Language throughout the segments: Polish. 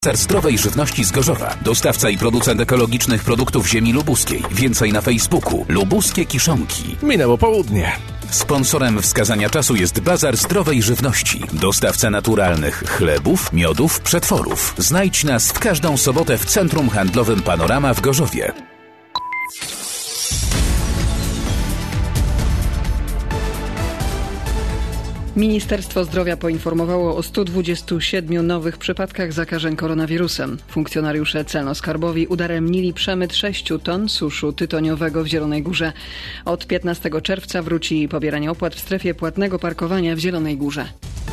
Bazar zdrowej żywności z Gorzowa. Dostawca i producent ekologicznych produktów ziemi lubuskiej. Więcej na Facebooku. Lubuskie Kiszonki. Minęło południe. Sponsorem wskazania czasu jest Bazar zdrowej żywności. Dostawca naturalnych chlebów, miodów, przetworów. Znajdź nas w każdą sobotę w Centrum Handlowym Panorama w Gorzowie. Ministerstwo Zdrowia poinformowało o 127 nowych przypadkach zakażeń koronawirusem. Funkcjonariusze celno-skarbowi udaremnili przemyt 6 ton suszu tytoniowego w Zielonej Górze. Od 15 czerwca wróci pobieranie opłat w strefie płatnego parkowania w Zielonej Górze.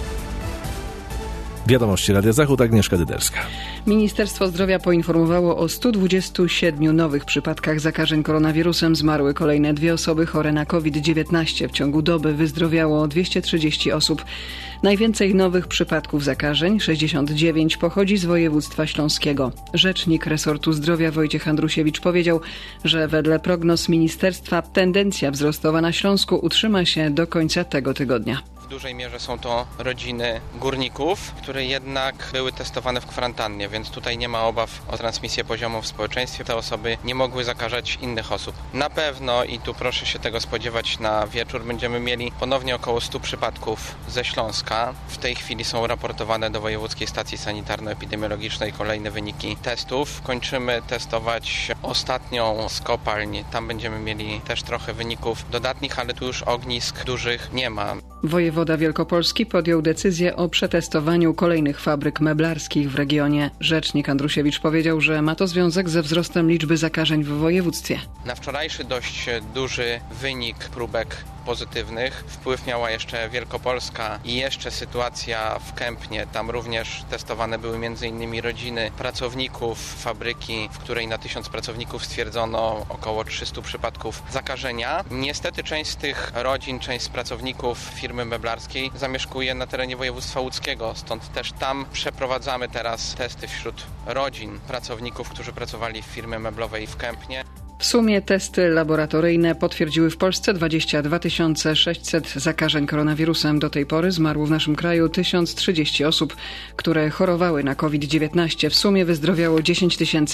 Wiadomości Radia Zachód, Agnieszka Dyderska. Ministerstwo Zdrowia poinformowało o 127 nowych przypadkach zakażeń koronawirusem. Zmarły kolejne 2 osoby chore na COVID-19. W ciągu doby wyzdrowiało 230 osób. Najwięcej nowych przypadków zakażeń, 69, pochodzi z województwa śląskiego. Rzecznik resortu zdrowia Wojciech Andrusiewicz powiedział, że wedle prognoz ministerstwa tendencja wzrostowa na Śląsku utrzyma się do końca tego tygodnia. W dużej mierze są to rodziny górników, które jednak były testowane w kwarantannie, więc tutaj nie ma obaw o transmisję poziomu w społeczeństwie. Te osoby nie mogły zakażać innych osób. Na pewno, i tu proszę się tego spodziewać, na wieczór będziemy mieli ponownie około 100 przypadków ze Śląska. W tej chwili są raportowane do Wojewódzkiej Stacji Sanitarno-Epidemiologicznej kolejne wyniki testów. Kończymy testować ostatnią z kopalń. Tam będziemy mieli też trochę wyników dodatnich, ale tu już ognisk dużych nie ma. Wojewoda Wielkopolski podjął decyzję o przetestowaniu kolejnych fabryk meblarskich w regionie. Rzecznik Andrusiewicz powiedział, że ma to związek ze wzrostem liczby zakażeń w województwie. Na wczorajszy dość duży wynik próbek pozytywnych wpływ miała jeszcze Wielkopolska i jeszcze sytuacja w Kępnie. Tam również testowane były m.in. rodziny pracowników fabryki, w której na 1000 pracowników stwierdzono około 300 przypadków zakażenia. Niestety część z tych rodzin, część z pracowników firmy meblarskiej zamieszkuje na terenie województwa łódzkiego, stąd też tam przeprowadzamy teraz testy wśród rodzin pracowników, którzy pracowali w firmie meblowej w Kępnie. W sumie testy laboratoryjne potwierdziły w Polsce 22 600 zakażeń koronawirusem. Do tej pory zmarło w naszym kraju 1030 osób, które chorowały na COVID-19. W sumie wyzdrowiało 10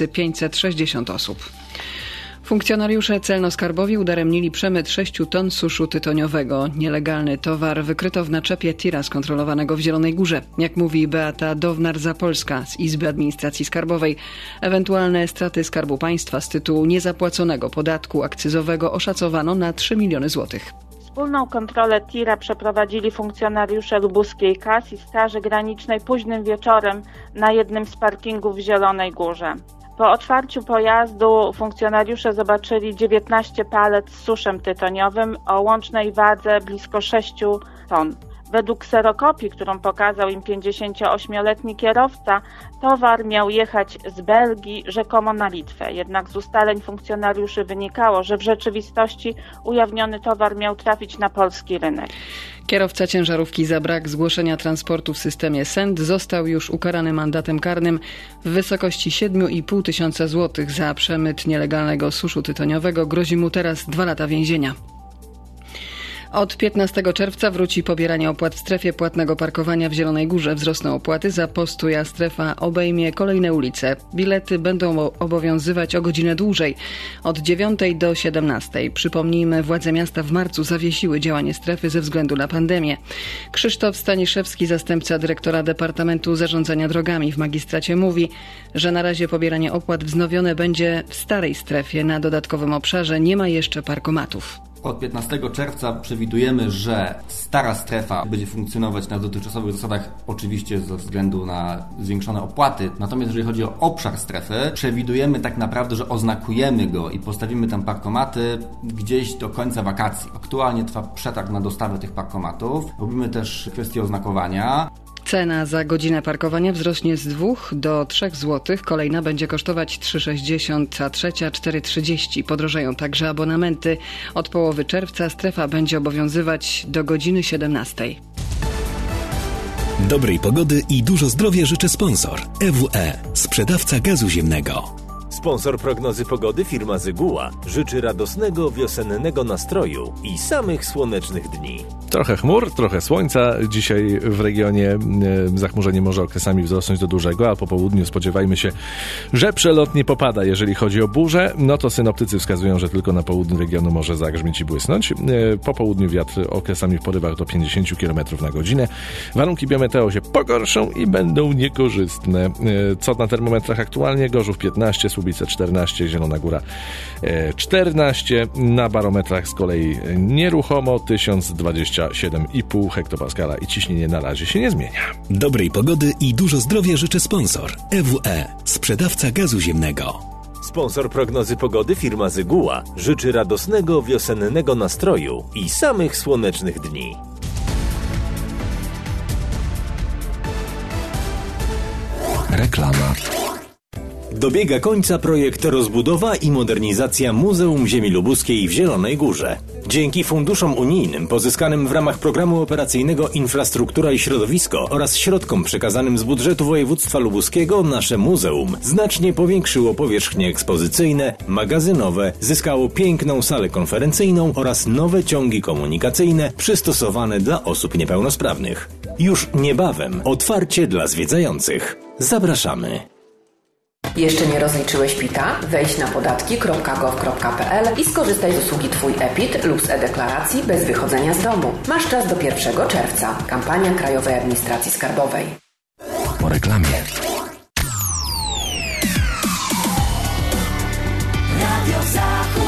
560 osób. Funkcjonariusze celno-skarbowi udaremnili przemyt 6 ton suszu tytoniowego. Nielegalny towar wykryto w naczepie tira skontrolowanego w Zielonej Górze. Jak mówi Beata Downar-Zapolska z Izby Administracji Skarbowej, ewentualne straty Skarbu Państwa z tytułu niezapłaconego podatku akcyzowego oszacowano na 3 miliony złotych. Wspólną kontrolę tira przeprowadzili funkcjonariusze lubuskiej KAS i Straży Granicznej późnym wieczorem na jednym z parkingów w Zielonej Górze. Po otwarciu pojazdu funkcjonariusze zobaczyli 19 palet z suszem tytoniowym o łącznej wadze blisko 6 ton. Według kserokopii, którą pokazał im 58-letni kierowca, towar miał jechać z Belgii rzekomo na Litwę. Jednak z ustaleń funkcjonariuszy wynikało, że w rzeczywistości ujawniony towar miał trafić na polski rynek. Kierowca ciężarówki za brak zgłoszenia transportu w systemie SENT został już ukarany mandatem karnym w wysokości 7,5 tysiąca złotych. Za przemyt nielegalnego suszu tytoniowego grozi mu teraz 2 lata więzienia. Od 15 czerwca wróci pobieranie opłat w strefie płatnego parkowania w Zielonej Górze. Wzrosną opłaty za postój, a strefa obejmie kolejne ulice. Bilety będą obowiązywać o godzinę dłużej, od 9 do 17. Przypomnijmy, władze miasta w marcu zawiesiły działanie strefy ze względu na pandemię. Krzysztof Staniszewski, zastępca dyrektora Departamentu Zarządzania Drogami w magistracie, mówi, że na razie pobieranie opłat wznowione będzie w starej strefie. Na dodatkowym obszarze nie ma jeszcze parkomatów. Od 15 czerwca przewidujemy, że stara strefa będzie funkcjonować na dotychczasowych zasadach, oczywiście ze względu na zwiększone opłaty. Natomiast jeżeli chodzi o obszar strefy, przewidujemy tak naprawdę, że oznakujemy go i postawimy tam parkomaty gdzieś do końca wakacji. Aktualnie trwa przetarg na dostawę tych parkomatów. Robimy też kwestię oznakowania. Cena za godzinę parkowania wzrośnie z 2 do 3 zł. Kolejna będzie kosztować 3,60, a trzecia 4,30. Podrożeją także abonamenty. Od połowy czerwca strefa będzie obowiązywać do godziny 17. Dobrej pogody i dużo zdrowia życzy sponsor. EWE, sprzedawca gazu ziemnego. Sponsor prognozy pogody firma Zyguła życzy radosnego wiosennego nastroju i samych słonecznych dni. Trochę chmur, trochę słońca. Dzisiaj w regionie zachmurzenie może okresami wzrosnąć do dużego, a po południu spodziewajmy się, że przelotnie popada. Jeżeli chodzi o burzę, no to synoptycy wskazują, że tylko na południu regionu może zagrzmieć i błysnąć. Po południu wiatr okresami w porywach do 50 km na godzinę. Warunki biometeo się pogorszą i będą niekorzystne. Co na termometrach aktualnie? Gorzów 15, Słubice 14, Zielona Góra 14. Na barometrach z kolei nieruchomo 1027,5 hektopaskala i ciśnienie na razie się nie zmienia. Dobrej pogody i dużo zdrowia życzy sponsor. EWE, sprzedawca gazu ziemnego. Sponsor prognozy pogody firma Zyguła życzy radosnego wiosennego nastroju i samych słonecznych dni. Reklama. Dobiega końca projekt rozbudowa i modernizacja Muzeum Ziemi Lubuskiej w Zielonej Górze. Dzięki funduszom unijnym pozyskanym w ramach programu operacyjnego Infrastruktura i Środowisko oraz środkom przekazanym z budżetu województwa lubuskiego nasze muzeum znacznie powiększyło powierzchnie ekspozycyjne, magazynowe, zyskało piękną salę konferencyjną oraz nowe ciągi komunikacyjne przystosowane dla osób niepełnosprawnych. Już niebawem otwarcie dla zwiedzających. Zapraszamy. Jeszcze nie rozliczyłeś PIT-a? Wejdź na podatki.gov.pl i skorzystaj z usługi Twój e-PIT lub z e-deklaracji bez wychodzenia z domu. Masz czas do 1 czerwca. Kampania Krajowej Administracji Skarbowej. Po reklamie. Radio Zachód.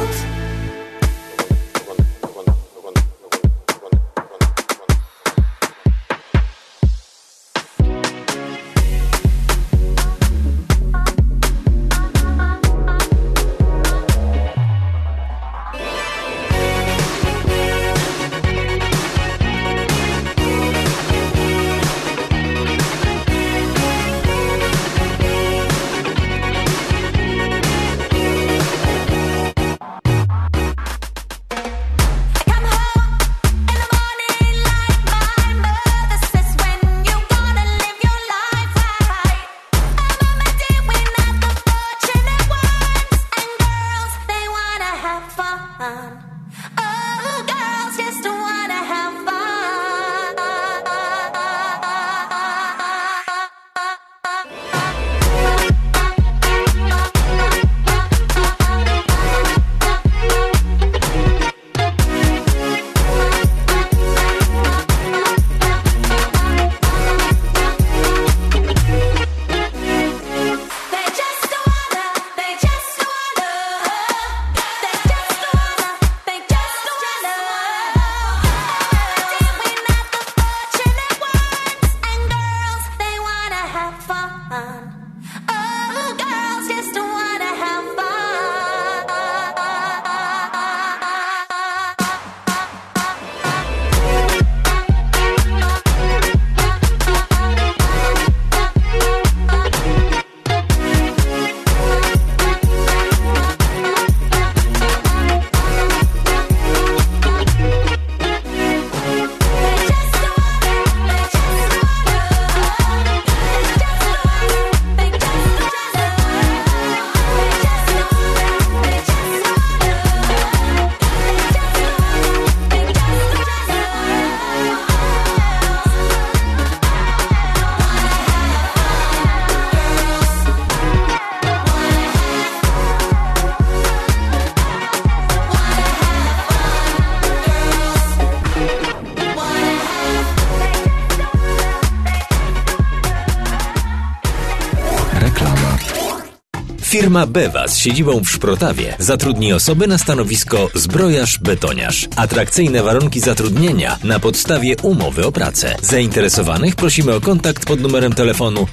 Firma Bewa z siedzibą w Szprotawie zatrudni osoby na stanowisko zbrojarz-betoniarz. Atrakcyjne warunki zatrudnienia na podstawie umowy o pracę. Zainteresowanych prosimy o kontakt pod numerem telefonu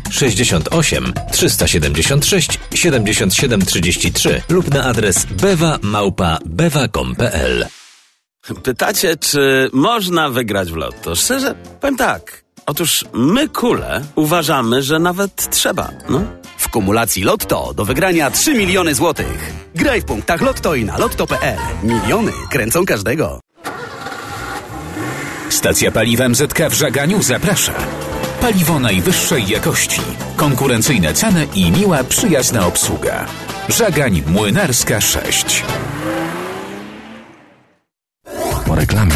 68 376 77 33 lub na adres bewa@bewa.com.pl. Pytacie, czy można wygrać w lotto? Szczerze, powiem tak. Otóż my, kule, uważamy, że nawet trzeba, no. W kumulacji Lotto do wygrania 3 miliony złotych. Graj w punktach Lotto i na lotto.pl. Miliony kręcą każdego. Stacja paliwa MZK w Żaganiu zaprasza. Paliwo najwyższej jakości, konkurencyjne ceny i miła, przyjazna obsługa. Żagań Młynarska 6. Po reklamie.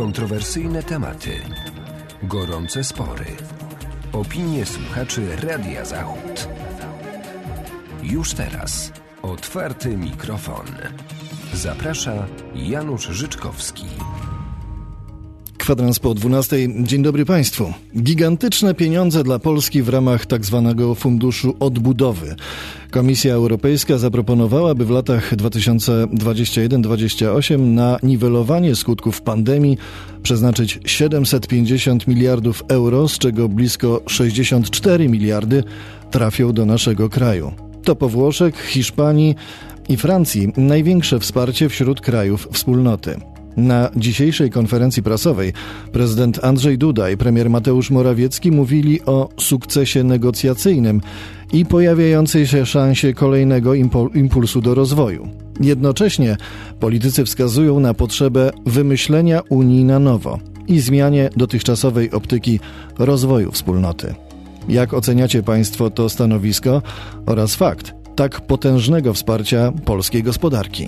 Kontrowersyjne tematy. Gorące spory. Opinie słuchaczy Radia Zachód. Już teraz otwarty mikrofon. Zaprasza Janusz Życzkowski. Kwadrans po 12. Dzień dobry Państwu. Gigantyczne pieniądze dla Polski w ramach tzw. Funduszu Odbudowy. Komisja Europejska zaproponowała, by w latach 2021-2028 na niwelowanie skutków pandemii przeznaczyć 750 miliardów euro, z czego blisko 64 miliardy trafią do naszego kraju. To po Włoszech, Hiszpanii i Francji największe wsparcie wśród krajów wspólnoty. Na dzisiejszej konferencji prasowej prezydent Andrzej Duda i premier Mateusz Morawiecki mówili o sukcesie negocjacyjnym i pojawiającej się szansie kolejnego impulsu do rozwoju. Jednocześnie politycy wskazują na potrzebę wymyślenia Unii na nowo i zmianie dotychczasowej optyki rozwoju wspólnoty. Jak oceniacie Państwo to stanowisko oraz fakt tak potężnego wsparcia polskiej gospodarki?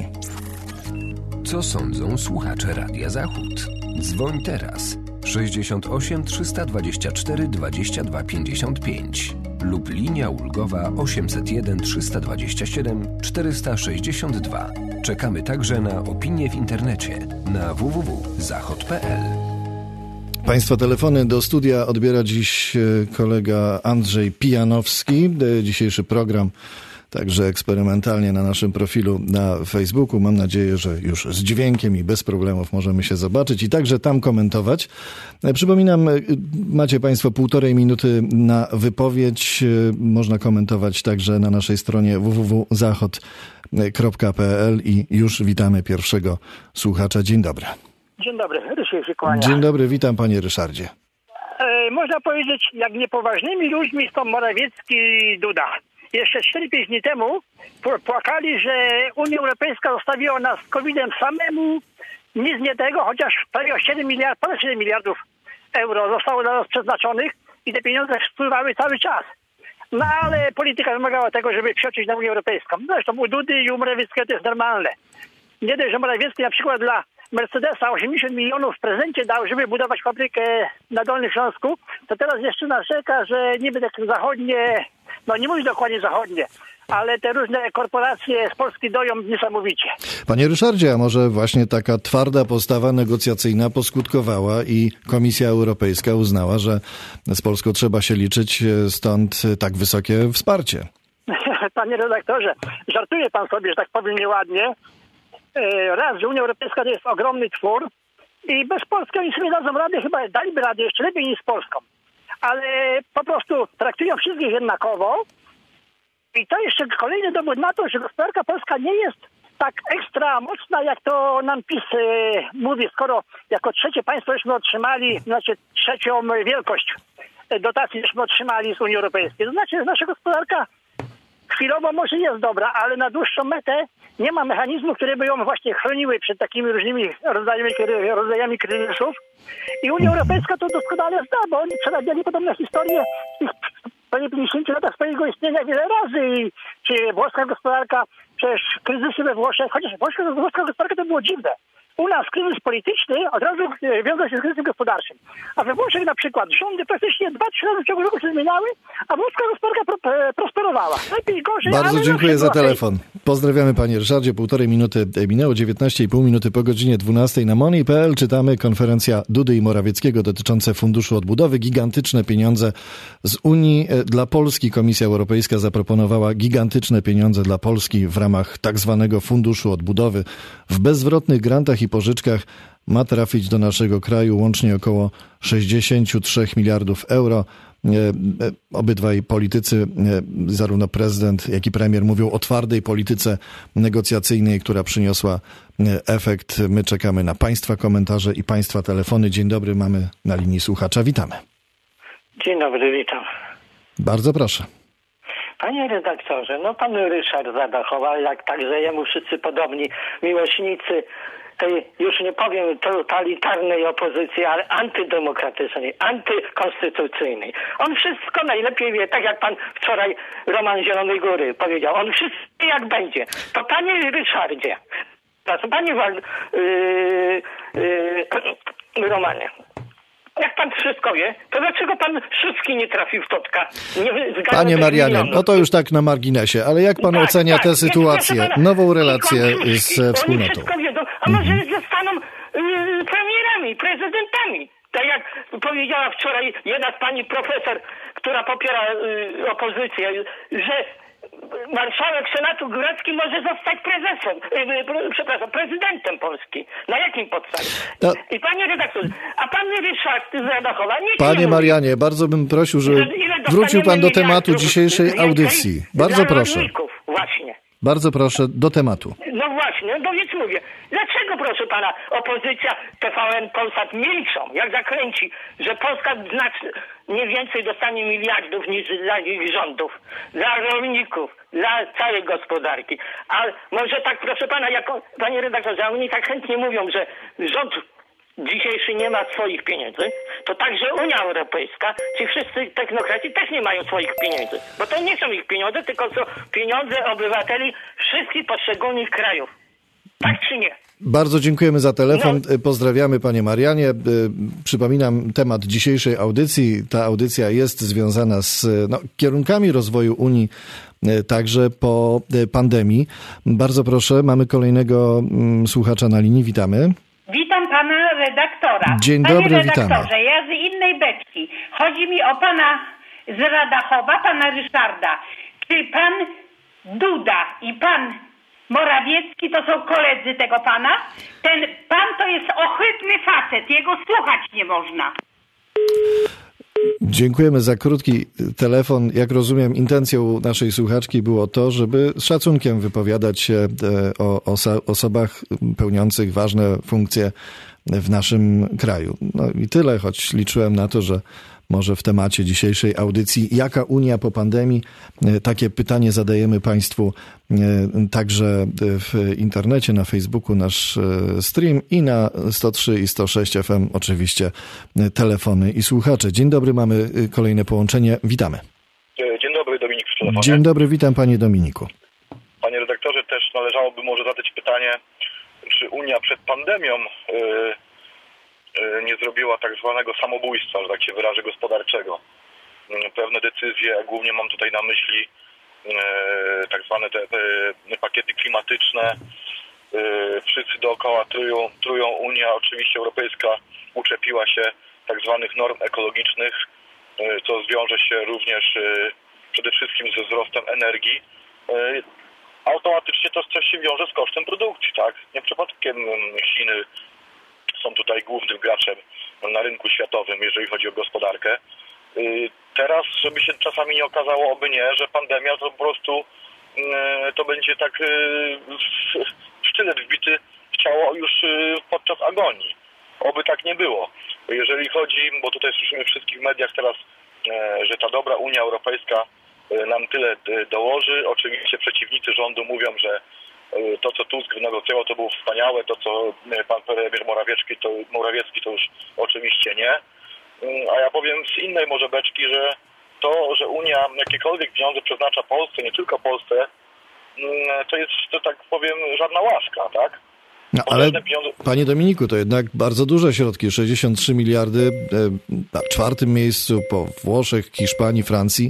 Co sądzą słuchacze Radia Zachód? Dzwoń teraz 68 324 22 55 lub linia ulgowa 801 327 462. Czekamy także na opinie w internecie na www.zachod.pl. Państwa telefony do studia odbiera dziś kolega Andrzej Pijanowski. Dzisiejszy program także eksperymentalnie na naszym profilu na Facebooku. Mam nadzieję, że już z dźwiękiem i bez problemów możemy się zobaczyć i także tam komentować. Przypominam, macie Państwo 1,5 minuty na wypowiedź. Można komentować także na naszej stronie www.zachod.pl i już witamy pierwszego słuchacza. Dzień dobry. Dzień dobry, Ryszard się kłania. Dzień dobry, witam panie Ryszardzie. Można powiedzieć, jak niepoważnymi ludźmi są Morawiecki i Duda. Jeszcze 4-5 dni temu płakali, że Unia Europejska zostawiła nas z COVID-em samemu. Nic nie tego, chociaż prawie ponad 7 miliardów euro zostało dla nas przeznaczonych i te pieniądze wpływały cały czas. No ale polityka wymagała tego, żeby przioczyć na Unię Europejską. Zresztą u Dudy i u Morawieckiego to jest normalne. Nie dość, że Morawiecki na przykład dla Mercedesa 80 milionów w prezencie dał, żeby budować fabrykę na Dolnym Śląsku, to teraz jeszcze narzeka, że niby tak zachodnie, no nie mówię dokładnie zachodnie, ale te różne korporacje z Polski doją niesamowicie. Panie Ryszardzie, a może właśnie taka twarda postawa negocjacyjna poskutkowała i Komisja Europejska uznała, że z Polską trzeba się liczyć, stąd tak wysokie wsparcie? Panie redaktorze, żartuje pan sobie, że tak powiem nieładnie. Raz, że Unia Europejska to jest ogromny twór i bez Polski oni sobie dadzą radę, chyba daliby radę jeszcze lepiej niż z Polską. Ale po prostu traktują wszystkich jednakowo i to jeszcze kolejny dowód na to, że gospodarka polska nie jest tak ekstra mocna, jak to nam PiS mówi, skoro jako trzecie państwo żeśmy otrzymali, znaczy trzecią wielkość dotacji żeśmy otrzymali z Unii Europejskiej. To znaczy, że nasza gospodarka chwilowo może jest dobra, ale na dłuższą metę nie ma mechanizmów, które by ją właśnie chroniły przed takimi różnymi rodzajami kryzysów. I Unia Europejska to doskonale zna, bo oni przerabiali podobne historie w prawie 50 latach swojego istnienia wiele razy. I czy włoska gospodarka, przecież kryzysy we Włoszech, chociaż włoska gospodarka to było dziwne. U nas kryzys polityczny od razu wiązał się z kryzysem gospodarczym. A we Włoszech na przykład rządy praktycznie 2-3 razy w ciągu roku się zmieniały, a włoska gospodarka prosperowała. Lepiej, gorzej, bardzo dziękuję za telefon. Pozdrawiamy panie Ryszardzie. 1,5 minuty minęło, 19,5 minuty po godzinie 12 na money.pl czytamy konferencja Dudy i Morawieckiego dotyczące Funduszu Odbudowy. Gigantyczne pieniądze z Unii dla Polski. Komisja Europejska zaproponowała gigantyczne pieniądze dla Polski w ramach tak zwanego Funduszu Odbudowy. W bezzwrotnych grantach i pożyczkach ma trafić do naszego kraju łącznie około 63 miliardów euro. Obydwaj politycy, zarówno prezydent, jak i premier, mówią o twardej polityce negocjacyjnej, która przyniosła efekt. My czekamy na Państwa komentarze i Państwa telefony. Dzień dobry, mamy na linii słuchacza. Witamy. Dzień dobry, witam. Bardzo proszę. Panie redaktorze, no pan Ryszard Zadachowa, jak także jemu wszyscy podobni miłośnicy tej, już nie powiem totalitarnej opozycji, ale antydemokratycznej, antykonstytucyjnej. On wszystko najlepiej wie, tak jak pan wczoraj Roman Zielonej Góry powiedział. On wszystko wie, jak będzie. To panie Ryszardzie, panie Romanie, jak pan wszystko wie, to dlaczego pan Szybki nie trafił w Totka? Panie Marianie, no to już tak na marginesie, ale jak pan ocenia tę sytuację, nową relację z wspólnotą? Oni wszystko wiedzą, a może zostaną premierami, prezydentami. Tak jak powiedziała wczoraj jedna z pani profesor, która popiera opozycję, że marszałek Senatu Górecki może zostać prezydentem Polski. Na jakim podstawie? I panie redaktorze, a pan Ryszard z Radachowa nie. Panie Marianie, bardzo bym prosił, żeby wrócił pan do tematu dzisiejszej audycji. Bardzo proszę. Właśnie. Bardzo proszę, do tematu. No właśnie, no więc mówię, dlaczego, proszę pana, opozycja, TVN, Polsat milczą, jak zakręci, że Polska nie więcej dostanie miliardów niż dla ich rządów, dla rolników, dla całej gospodarki. A może tak, proszę pana, panie redaktorze, oni tak chętnie mówią, że rząd dzisiejszy nie ma swoich pieniędzy, to także Unia Europejska, ci wszyscy technokraci też nie mają swoich pieniędzy. Bo to nie są ich pieniądze, tylko są pieniądze obywateli wszystkich poszczególnych krajów. Tak czy nie? Bardzo dziękujemy za telefon. Pozdrawiamy panie Marianie. Przypominam temat dzisiejszej audycji. Ta audycja jest związana z kierunkami rozwoju Unii także po pandemii. Bardzo proszę, mamy kolejnego słuchacza na linii. Witamy. Witam pana redaktora. Dzień dobry, Panie witamy. redaktorze, ja z innej beczki. Chodzi mi o pana z Radachowa, pana Ryszarda. Czy pan Duda i pan Morawiecki to są koledzy tego pana? Ten pan to jest ohydny facet, jego słuchać nie można. Dziękujemy za krótki telefon. Jak rozumiem, intencją naszej słuchaczki było to, żeby z szacunkiem wypowiadać się o osobach pełniących ważne funkcje w naszym kraju. No i tyle, choć liczyłem na to, że może w temacie dzisiejszej audycji Jaka Unia po pandemii? Takie pytanie zadajemy Państwu także w internecie, na Facebooku nasz stream i na 103 i 106 FM oczywiście telefony i słuchacze. Dzień dobry, mamy kolejne połączenie. Witamy. Dzień dobry, Dominik przy telefonie. Dzień dobry, witam panie Dominiku. Panie redaktorze, też należałoby może zadać pytanie, czy Unia przed pandemią nie zrobiła tak zwanego samobójstwa, że tak się wyrażę, gospodarczego. Pewne decyzje, a głównie mam tutaj na myśli tak zwane te pakiety klimatyczne. Wszyscy dookoła trują. Unia oczywiście Europejska uczepiła się tak zwanych norm ekologicznych, co wiąże się również przede wszystkim ze wzrostem energii. Automatycznie to też się wiąże z kosztem produkcji, tak? Nie przypadkiem Chiny są tutaj głównym graczem na rynku światowym, jeżeli chodzi o gospodarkę. Teraz, żeby się czasami nie okazało, oby nie, że pandemia to po prostu to będzie tak sztylet wbity w ciało już podczas agonii. Oby tak nie było. Jeżeli chodzi, bo tutaj słyszymy w wszystkich mediach teraz, że ta dobra Unia Europejska nam tyle dołoży. Oczywiście przeciwnicy rządu mówią, że to, co Tusk wynegocjował, to było wspaniałe, to, co pan premier Morawiecki, to już oczywiście nie. A ja powiem z innej może beczki, że to, że Unia jakiekolwiek pieniądze przeznacza Polsce, nie tylko Polsce, to jest, że tak powiem, żadna łaska, tak? No, ale panie Dominiku, to jednak bardzo duże środki, 63 miliardy na czwartym miejscu po Włoszech, Hiszpanii, Francji.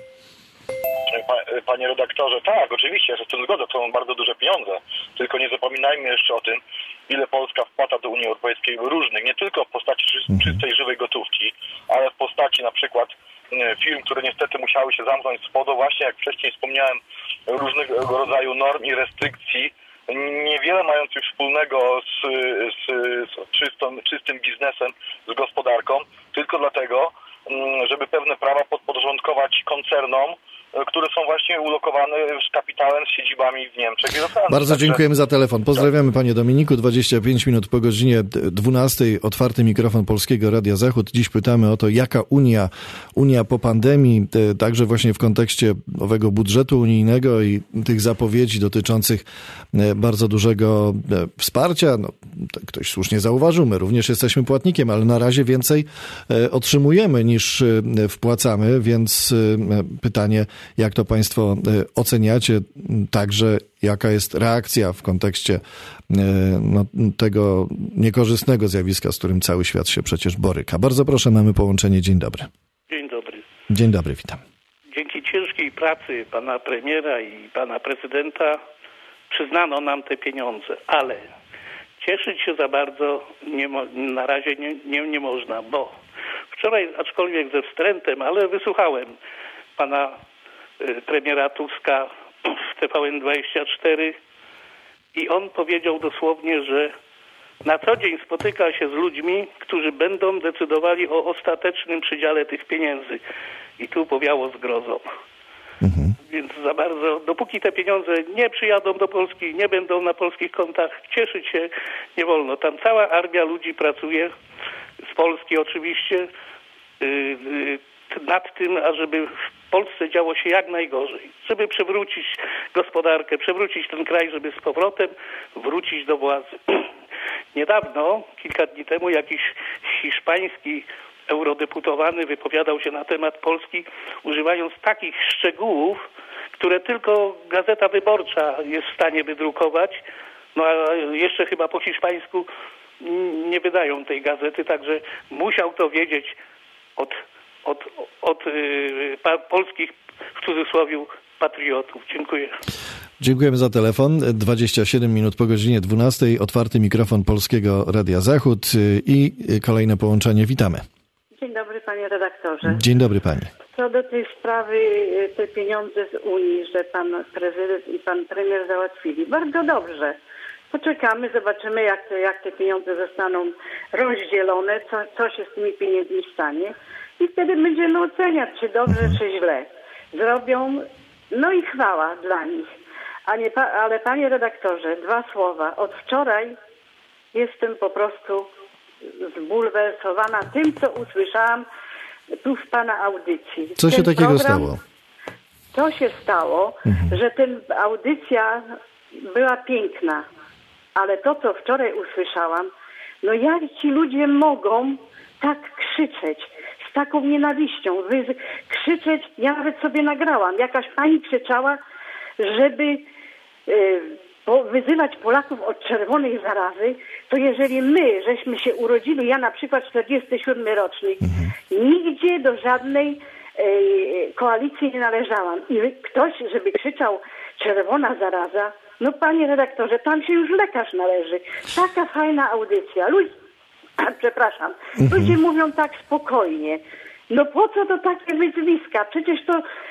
Panie redaktorze, tak, oczywiście, ja się z tym zgodzę, to są bardzo duże pieniądze, tylko nie zapominajmy jeszcze o tym, ile Polska wpłaca do Unii Europejskiej różnych, nie tylko w postaci czystej, żywej gotówki, ale w postaci na przykład firm, które niestety musiały się zamknąć z powodu właśnie, jak wcześniej wspomniałem, różnego rodzaju norm i restrykcji, niewiele mających wspólnego z czystym biznesem, z gospodarką, tylko dlatego, żeby pewne prawa podporządkować koncernom, które są właśnie ulokowane z kapitałem, z siedzibami w Niemczech i we Francji. Bardzo dziękujemy za telefon. Pozdrawiamy panie Dominiku. 25 minut po godzinie 12. Otwarty mikrofon Polskiego Radia Zachód. Dziś pytamy o to, jaka Unia po pandemii, także właśnie w kontekście owego budżetu unijnego i tych zapowiedzi dotyczących bardzo dużego wsparcia. No, ktoś słusznie zauważył, my również jesteśmy płatnikiem, ale na razie więcej otrzymujemy niż wpłacamy, więc pytanie, Jak to państwo oceniacie? Także jaka jest reakcja w kontekście tego niekorzystnego zjawiska, z którym cały świat się przecież boryka? Bardzo proszę, mamy połączenie. Dzień dobry. Dzień dobry. Dzień dobry, witam. Dzięki ciężkiej pracy pana premiera i pana prezydenta przyznano nam te pieniądze, ale cieszyć się za bardzo na razie nie można, bo wczoraj, aczkolwiek ze wstrętem, ale wysłuchałem pana premiera Tuska w TVN24 i on powiedział dosłownie, że na co dzień spotyka się z ludźmi, którzy będą decydowali o ostatecznym przydziale tych pieniędzy. I tu powiało zgrozą. Więc za bardzo, dopóki te pieniądze nie przyjadą do Polski, nie będą na polskich kontach, cieszyć się nie wolno. Tam cała armia ludzi pracuje, z Polski oczywiście, nad tym, ażeby w Polsce działo się jak najgorzej. Żeby przywrócić gospodarkę, przywrócić ten kraj, żeby z powrotem wrócić do władzy. Niedawno, kilka dni temu, jakiś hiszpański eurodeputowany wypowiadał się na temat Polski, używając takich szczegółów, które tylko Gazeta Wyborcza jest w stanie wydrukować. No a jeszcze chyba po hiszpańsku nie wydają tej gazety, także musiał to wiedzieć od polskich, w cudzysłowie, patriotów. Dziękuję. Dziękujemy za telefon. 27 minut po godzinie 12. Otwarty mikrofon Polskiego Radia Zachód i kolejne połączenie. Witamy. Dzień dobry, panie redaktorze. Dzień dobry, pani. Co do tej sprawy, te pieniądze z Unii, że pan prezydent i pan premier załatwili. Bardzo dobrze. Poczekamy, zobaczymy, jak te pieniądze zostaną rozdzielone, co się z tymi pieniędzmi stanie. I wtedy będziemy oceniać, czy dobrze, czy źle zrobią. No i chwała dla nich. Ale panie redaktorze, 2 słowa. Od wczoraj jestem po prostu zbulwersowana tym, co usłyszałam tu w pana audycji. Co się takiego stało? To się stało, że ta audycja była piękna, ale to, co wczoraj usłyszałam, no jak ci ludzie mogą tak krzyczeć, z taką nienawiścią, krzyczeć, ja nawet sobie nagrałam, jakaś pani krzyczała, żeby wyzywać Polaków od czerwonej zarazy, to jeżeli my, żeśmy się urodzili, ja na przykład 47 rocznik, nigdzie do żadnej koalicji nie należałam. I ktoś, żeby krzyczał czerwona zaraza, no panie redaktorze, tam się już lekarz należy. Taka fajna audycja. Przepraszam. Ludzie mówią tak spokojnie. No po co to takie wyzwiska? Przecież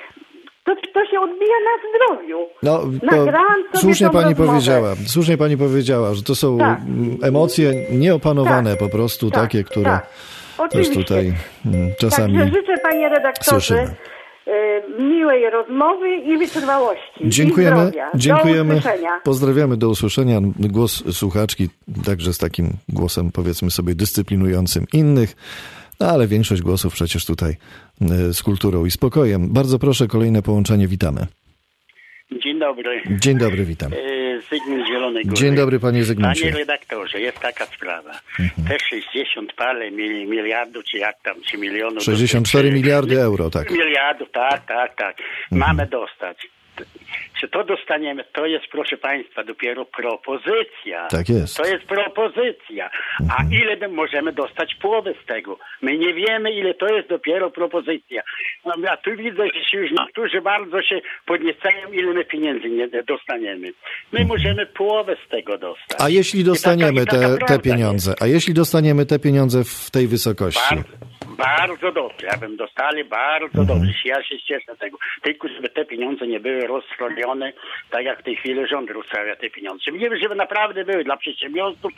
to się odbija na zdrowiu. No, słusznie pani powiedziała, że to są emocje nieopanowane po prostu, takie, które też tutaj czasami Także życzę, panie redaktorze, słyszymy. Miłej rozmowy i wytrwałości. Dziękujemy. I zdrowia. Dziękujemy. Do usłyszenia. Pozdrawiamy, do usłyszenia. Głos słuchaczki także z takim głosem, powiedzmy sobie, dyscyplinującym innych. No ale większość głosów przecież tutaj z kulturą i spokojem. Bardzo proszę, kolejne połączenie. Witamy. Dzień dobry. Dzień dobry, witam. Zygmunt z Zielonej Góry. Dzień dobry, panie Zygmuncie. Panie redaktorze, jest taka sprawa. Te 60 parę miliardów, czy jak tam, czy milionów... 64 miliardy euro, tak. Miliardów, tak. Mamy dostać. Czy to dostaniemy? To jest, proszę państwa, dopiero propozycja. Tak jest. To jest propozycja. A ile możemy dostać połowę z tego? My nie wiemy, ile to jest dopiero propozycja. No, a tu widzę, że się już niektórzy bardzo się podniecają, ile my pieniędzy nie dostaniemy. My możemy połowę z tego dostać. A jeśli dostaniemy te pieniądze? A jeśli dostaniemy te pieniądze w tej wysokości? Bardzo dobrze. Ja bym dostali bardzo dobrze. Ja się cieszę z tego. Tylko żeby te pieniądze nie były rozstrojone, tak jak w tej chwili rząd rozstawia te pieniądze. Żeby naprawdę były dla przedsiębiorców,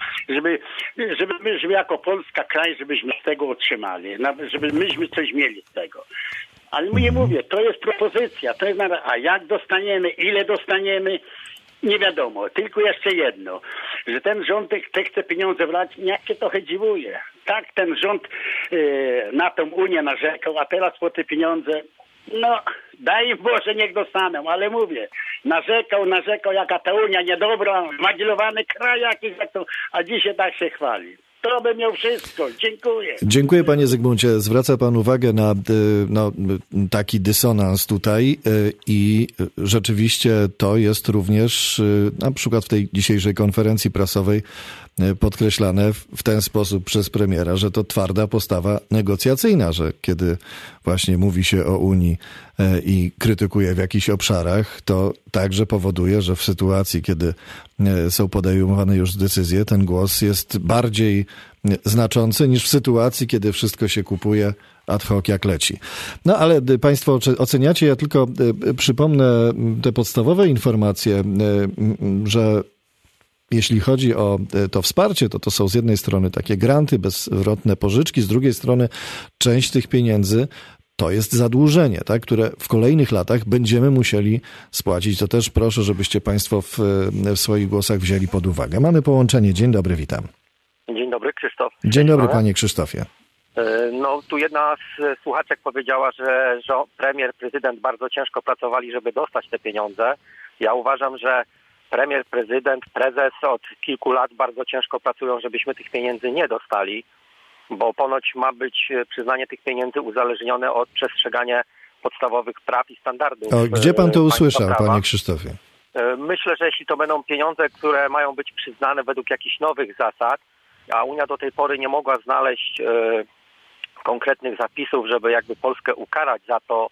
żeby jako Polska kraj, żebyśmy z tego otrzymali. Żeby myśmy coś mieli z tego. Ale nie mówię, to jest propozycja. To jest a jak dostaniemy, ile dostaniemy, nie wiadomo. Tylko jeszcze jedno, że ten rząd chce pieniądze brać, jak się trochę dziwuje. Tak, ten rząd na tą Unię narzekał, a teraz po te pieniądze, no daj im Boże, niech dostaną, ale mówię, narzekał, jaka ta Unia niedobra, zmagilowany kraj jakiś, a dzisiaj tak się chwali. To by miał wszystko. Dziękuję. Dziękuję panie Zygmuncie. Zwraca pan uwagę na taki dysonans tutaj i rzeczywiście to jest również na przykład w tej dzisiejszej konferencji prasowej podkreślane w ten sposób przez premiera, że to twarda postawa negocjacyjna, że kiedy właśnie mówi się o Unii i krytykuje w jakichś obszarach, to także powoduje, że w sytuacji, kiedy są podejmowane już decyzje, ten głos jest bardziej znaczący niż w sytuacji, kiedy wszystko się kupuje ad hoc jak leci. No ale państwo oceniacie, ja tylko przypomnę te podstawowe informacje, że jeśli chodzi o to wsparcie, to są z jednej strony takie granty, bezzwrotne pożyczki, z drugiej strony część tych pieniędzy to jest zadłużenie, tak, które w kolejnych latach będziemy musieli spłacić. To też proszę, żebyście państwo w swoich głosach wzięli pod uwagę. Mamy połączenie. Dzień dobry, witam. Dzień dobry, Krzysztof. Dzień dobry, panie Krzysztofie. No, tu jedna z słuchaczek powiedziała, że premier, prezydent bardzo ciężko pracowali, żeby dostać te pieniądze. Ja uważam, że premier, prezydent, prezes od kilku lat bardzo ciężko pracują, żebyśmy tych pieniędzy nie dostali, bo ponoć ma być przyznanie tych pieniędzy uzależnione od przestrzegania podstawowych praw i standardów. Gdzie pan to usłyszał, panie Krzysztofie? Myślę, że jeśli to będą pieniądze, które mają być przyznane według jakichś nowych zasad, a Unia do tej pory nie mogła znaleźć konkretnych zapisów, żeby jakby Polskę ukarać za to,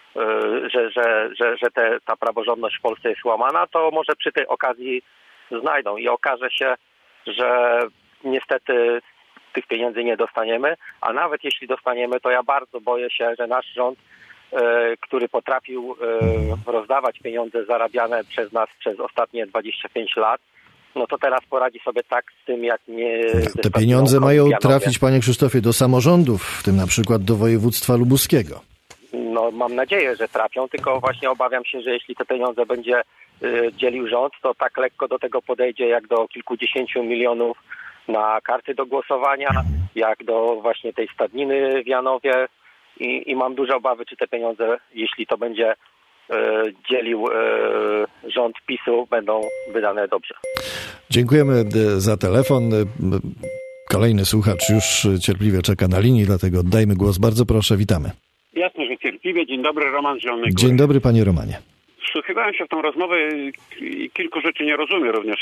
że ta praworządność w Polsce jest łamana, to może przy tej okazji znajdą i okaże się, że niestety tych pieniędzy nie dostaniemy, a nawet jeśli dostaniemy, to ja bardzo boję się, że nasz rząd, który potrafił rozdawać pieniądze zarabiane przez nas przez ostatnie 25 lat, no to teraz poradzi sobie tak z tym, jak nie... Te pieniądze mają trafić, panie Krzysztofie, do samorządów, w tym na przykład do województwa lubuskiego. No mam nadzieję, że trafią, tylko właśnie obawiam się, że jeśli te pieniądze będzie dzielił rząd, to tak lekko do tego podejdzie jak do kilkudziesięciu milionów na karty do głosowania, jak do właśnie tej stadniny w Janowie i mam duże obawy, czy te pieniądze, jeśli to będzie dzielił rząd PiS-u, będą wydane dobrze. Dziękujemy za telefon. Kolejny słuchacz już cierpliwie czeka na linii, dlatego oddajmy głos. Bardzo proszę, witamy. Jasne, że cierpliwie. Dzień dobry, Roman z Zielonej Góry. Dzień dobry, panie Romanie. Wsłuchiwałem się w tą rozmowę i kilku rzeczy nie rozumiem również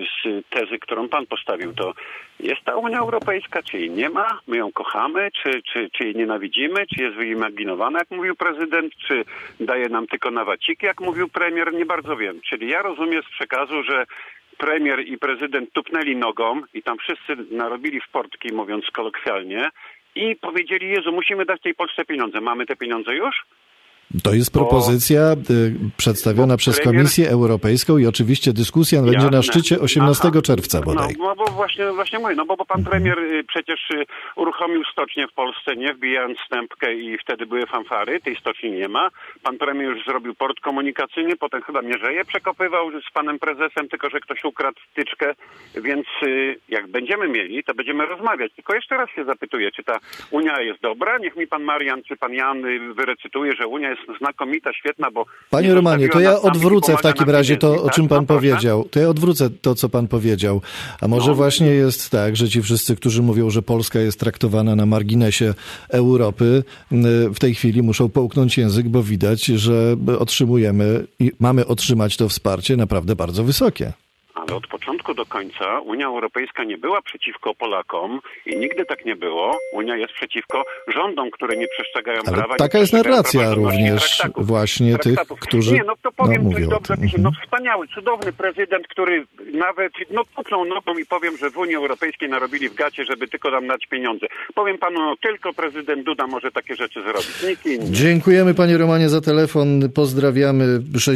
z tezy, którą pan postawił. To jest ta Unia Europejska, czy jej nie ma? My ją kochamy? Czy jej nienawidzimy? Czy jest wyimaginowana, jak mówił prezydent? Czy daje nam tylko na waciki, jak mówił premier? Nie bardzo wiem. Czyli ja rozumiem z przekazu, że premier i prezydent tupnęli nogą i tam wszyscy narobili w portki, mówiąc kolokwialnie, i powiedzieli: Jezu, musimy dać tej Polsce pieniądze. Mamy te pieniądze już? To jest propozycja przedstawiona przez Komisję Europejską i oczywiście dyskusja będzie na szczycie 18 czerwca bodaj. No bo właśnie mówię, bo pan premier przecież uruchomił stocznię w Polsce, nie wbijając stępkę i wtedy były fanfary, tej stoczni nie ma. Pan premier już zrobił port komunikacyjny, potem chyba Mierzeję przekopywał z panem prezesem, tylko że ktoś ukradł wtyczkę, więc jak będziemy mieli, to będziemy rozmawiać. Tylko jeszcze raz się zapytuję, czy ta Unia jest dobra? Niech mi pan Marian czy pan Jan wyrecytuje, że Unia jest znakomita, świetna, bo... Panie Romanie, to ja odwrócę w takim razie to, o czym pan powiedział. To ja odwrócę to, co pan powiedział. A może właśnie jest tak, że ci wszyscy, którzy mówią, że Polska jest traktowana na marginesie Europy, w tej chwili muszą połknąć język, bo widać, że otrzymujemy i mamy otrzymać to wsparcie naprawdę bardzo wysokie. Ale od początku do końca Unia Europejska nie była przeciwko Polakom i nigdy tak nie było. Unia jest przeciwko rządom, które nie przestrzegają prawa. Taka jest narracja również właśnie tych, którzy nie, no to powiem mówią coś dobrze. No wspaniały, cudowny prezydent, który nawet puknął nogą i powiem, że w Unii Europejskiej narobili w gacie, żeby tylko nam dać pieniądze. Powiem panu, tylko prezydent Duda może takie rzeczy zrobić. Nikt inny. Dziękujemy, panie Romanie, za telefon. Pozdrawiamy.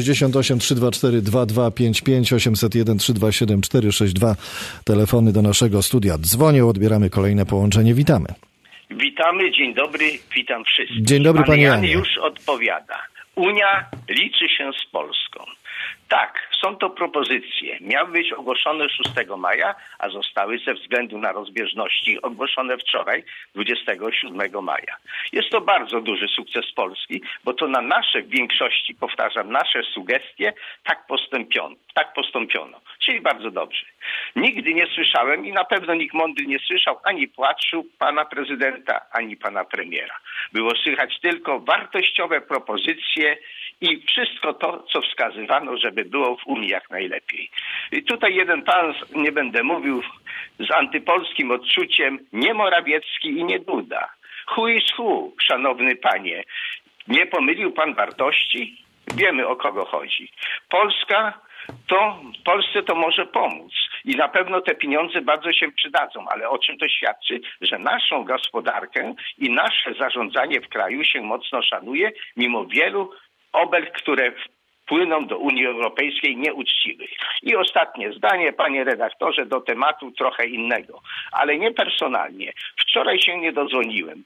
68 324 2255 801 327 462. Telefony do naszego studia dzwonią, odbieramy kolejne połączenie. Witamy. Witamy, dzień dobry, witam wszystkich. Dzień dobry, panie Jan Janie. już odpowiada. Unia liczy się z Polską. Tak, są to propozycje. Miały być ogłoszone 6 maja, a zostały ze względu na rozbieżności ogłoszone wczoraj, 27 maja. Jest to bardzo duży sukces Polski, bo to na nasze, w większości, powtarzam, nasze sugestie tak postąpiono. Czyli bardzo dobrze. Nigdy nie słyszałem i na pewno nikt mądry nie słyszał ani płaczu pana prezydenta, ani pana premiera. Było słychać tylko wartościowe propozycje i wszystko to, co wskazywano, żeby było w Unii jak najlepiej. I tutaj jeden pan, nie będę mówił, z antypolskim odczuciem, nie Morawiecki i nie Duda. Who is who, szanowny panie? Nie pomylił pan wartości? Wiemy, o kogo chodzi. Polsce to może pomóc i na pewno te pieniądze bardzo się przydadzą, ale o czym to świadczy? Że naszą gospodarkę i nasze zarządzanie w kraju się mocno szanuje, mimo wielu obelg, które płyną do Unii Europejskiej nieuczciwych. I ostatnie zdanie, panie redaktorze, do tematu trochę innego, ale nie personalnie. Wczoraj się nie dodzwoniłem.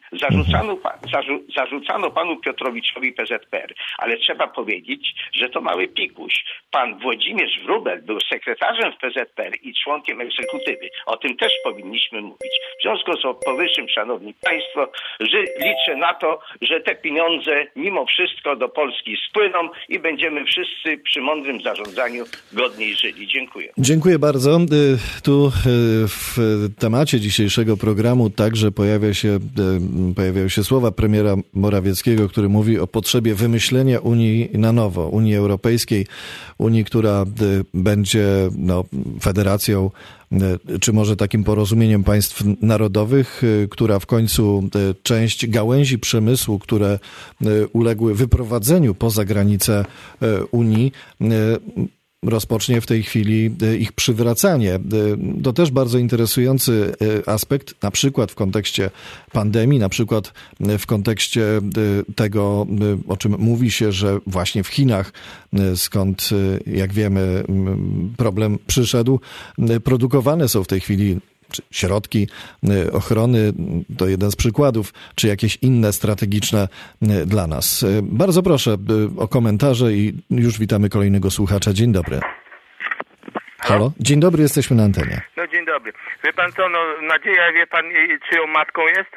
Zarzucano panu Piotrowiczowi PZPR, ale trzeba powiedzieć, że to mały pikuś. Pan Włodzimierz Wróbel był sekretarzem w PZPR i członkiem egzekutywy. O tym też powinniśmy mówić. W związku z powyższym, szanowni państwo, liczę na to, że te pieniądze mimo wszystko do Polski spłyną i będziemy wszyscy przy mądrym zarządzaniu godniej żyli. Dziękuję. Dziękuję bardzo. Tu w temacie dzisiejszego programu także pojawiają się słowa premiera Morawieckiego, który mówi o potrzebie wymyślenia Unii na nowo, Unii Europejskiej, Unii, która będzie federacją, czy może takim porozumieniem państw narodowych, która w końcu część gałęzi przemysłu, które uległy wyprowadzeniu poza granice Unii, rozpocznie w tej chwili ich przywracanie. To też bardzo interesujący aspekt, na przykład w kontekście pandemii, na przykład w kontekście tego, o czym mówi się, że właśnie w Chinach, skąd, jak wiemy, problem przyszedł, produkowane są w tej chwili środki ochrony, to jeden z przykładów, czy jakieś inne strategiczne dla nas. Bardzo proszę o komentarze i już witamy kolejnego słuchacza. Dzień dobry. Halo? Dzień dobry, jesteśmy na antenie. No dzień dobry. Wie pan co, Nadzieja, wie pan, czyją matką jest?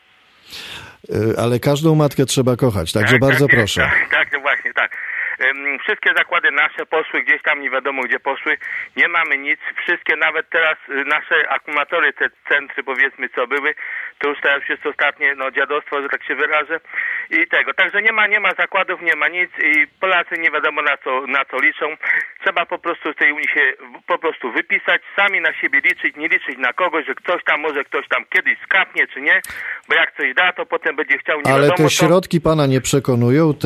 Ale każdą matkę trzeba kochać, także bardzo proszę. Tak, no właśnie, tak. Wszystkie zakłady nasze poszły gdzieś tam, nie wiadomo gdzie poszły, nie mamy nic, wszystkie nawet teraz nasze akumulatory, te centry powiedzmy co były, to już teraz jest ostatnie dziadostwo, że tak się wyrażę i tego, także nie ma zakładów, nie ma nic i Polacy nie wiadomo na co liczą, trzeba po prostu z tej Unii się po prostu wypisać, sami na siebie liczyć, nie liczyć na kogoś, że ktoś tam kiedyś skapnie czy nie, bo jak coś da, to potem będzie chciał nie ale wiadomo te środki pana nie przekonują,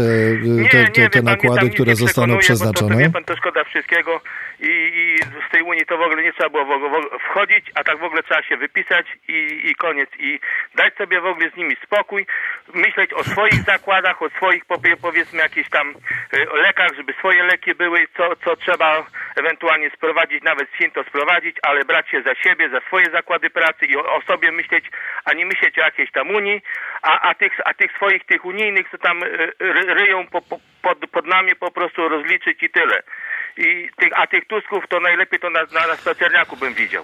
te nakłady, które zostaną przeznaczone? Wie pan, to szkoda wszystkiego i z tej Unii to w ogóle nie trzeba było wchodzić, a tak w ogóle trzeba się wypisać i koniec. I dać sobie w ogóle z nimi spokój, myśleć o swoich zakładach, o swoich powiedzmy jakichś tam lekach, żeby swoje leki były, co trzeba ewentualnie sprowadzić, nawet z Chin to sprowadzić, ale brać się za siebie, za swoje zakłady pracy i o sobie myśleć, a nie myśleć o jakiejś tam Unii, a tych swoich, tych unijnych, co tam ryją pod nami po prostu rozliczyć i tyle. A tych Tusków to najlepiej to na spacerniaku bym widział.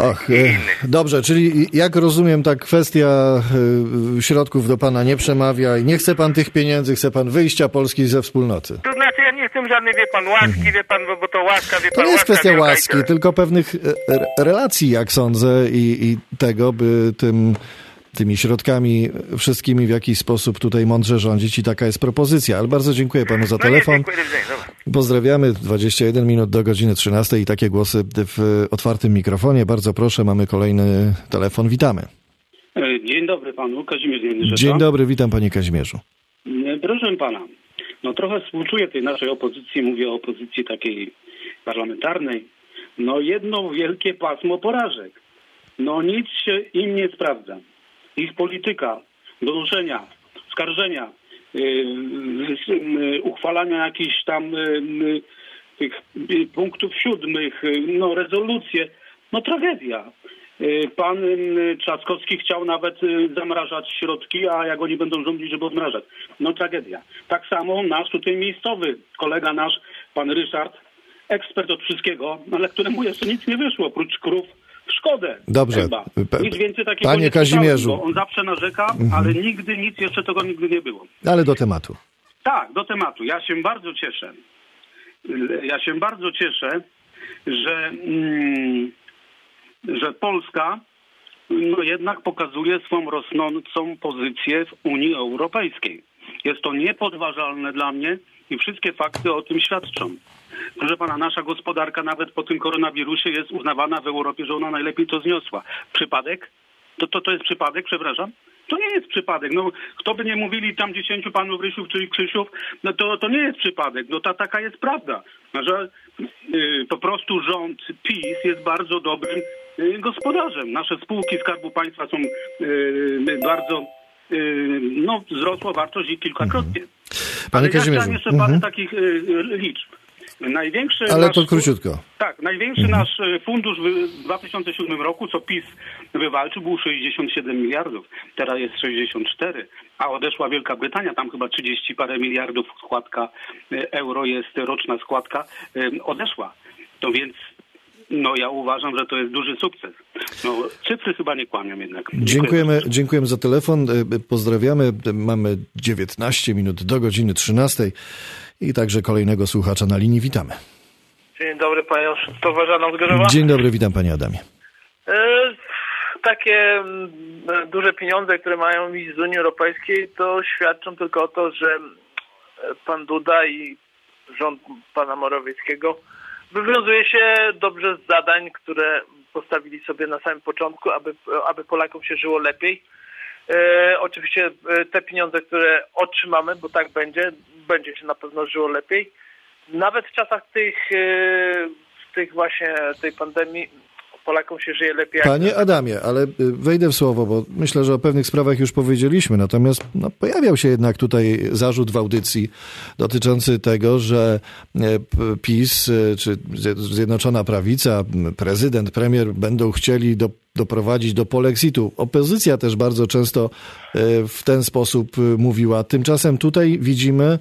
Dobrze, czyli jak rozumiem, ta kwestia środków do pana nie przemawia i nie chce pan tych pieniędzy, chce pan wyjścia Polski ze wspólnoty. To znaczy ja nie chcę żadnej, wie pan, łaski, wie pan, bo to łaska, wie pan. To nie jest kwestia łaski, tylko pewnych relacji, jak sądzę, i tego, by tymi środkami wszystkimi w jakiś sposób tutaj mądrze rządzić i taka jest propozycja. Ale bardzo dziękuję panu za telefon. Pozdrawiamy. 21 minut do godziny 13 i takie głosy w otwartym mikrofonie. Bardzo proszę, mamy kolejny telefon. Witamy. Dzień dobry panu, Kazimierz Jędrzejczyk. Dzień dobry, witam panie Kazimierzu. Proszę pana, trochę współczuję tej naszej opozycji, mówię o opozycji takiej parlamentarnej. Jedno wielkie pasmo porażek. Nic się im nie sprawdza. Ich polityka, donoszenia, skarżenia, uchwalania jakichś tam tych punktów 7, rezolucje, tragedia. Pan Trzaskowski chciał nawet zamrażać środki, a jak oni będą rządzić, żeby odmrażać. Tragedia. Tak samo nasz tutaj miejscowy kolega nasz, pan Ryszard, ekspert od wszystkiego, ale któremu jeszcze nic nie wyszło, oprócz krów, w szkodę. Dobrze. Nic więcej takiego panie nie Kazimierzu. Bo on zawsze narzeka, ale nigdy nic jeszcze tego nigdy nie było. Ale do tematu. Tak, do tematu. Ja się bardzo cieszę, że Polska no jednak pokazuje swą rosnącą pozycję w Unii Europejskiej. Jest to niepodważalne dla mnie i wszystkie fakty o tym świadczą. Proszę pana, nasza gospodarka nawet po tym koronawirusie jest uznawana w Europie, że ona najlepiej to zniosła. Przypadek? To jest przypadek, przepraszam? To nie jest przypadek. No, kto by nie mówili tam 10 panów Rysiów czy Krzysiów, no to nie jest przypadek. No taka jest prawda. Że po prostu rząd PiS jest bardzo dobrym gospodarzem. Nasze spółki Skarbu Państwa są bardzo, wzrosła wartość ich kilkakrotnie. Panie Ale ja Kazimierzu. chciałem jeszcze parę takich liczb. Największy Ale nasz, to króciutko. Tak, największy nasz fundusz w 2007 roku, co PiS wywalczył, był 67 miliardów. Teraz jest 64, a odeszła Wielka Brytania, tam chyba 30 parę miliardów składka euro jest roczna składka, odeszła. To więc ja uważam, że to jest duży sukces. Cyfry chyba nie kłamią jednak. Dziękujemy za telefon. Pozdrawiamy. Mamy 19 minut do godziny 13 i także kolejnego słuchacza na linii. Witamy. Dzień dobry, panie Towarzano z Gorzowa. Dzień dobry, witam panie Adamie. Takie duże pieniądze, które mają iść z Unii Europejskiej, to świadczą tylko o to, że pan Duda i rząd pana Morawieckiego wywiązuje się dobrze z zadań, które postawili sobie na samym początku, aby Polakom się żyło lepiej. Oczywiście te pieniądze, które otrzymamy, bo tak będzie się na pewno żyło lepiej. Nawet w czasach tej pandemii Polakom się żyje lepiej. Panie Adamie, ale wejdę w słowo, bo myślę, że o pewnych sprawach już powiedzieliśmy, natomiast pojawiał się jednak tutaj zarzut w audycji dotyczący tego, że PiS czy Zjednoczona Prawica, prezydent, premier będą chcieli doprowadzić do polexitu. Opozycja też bardzo często w ten sposób mówiła. Tymczasem tutaj widzimy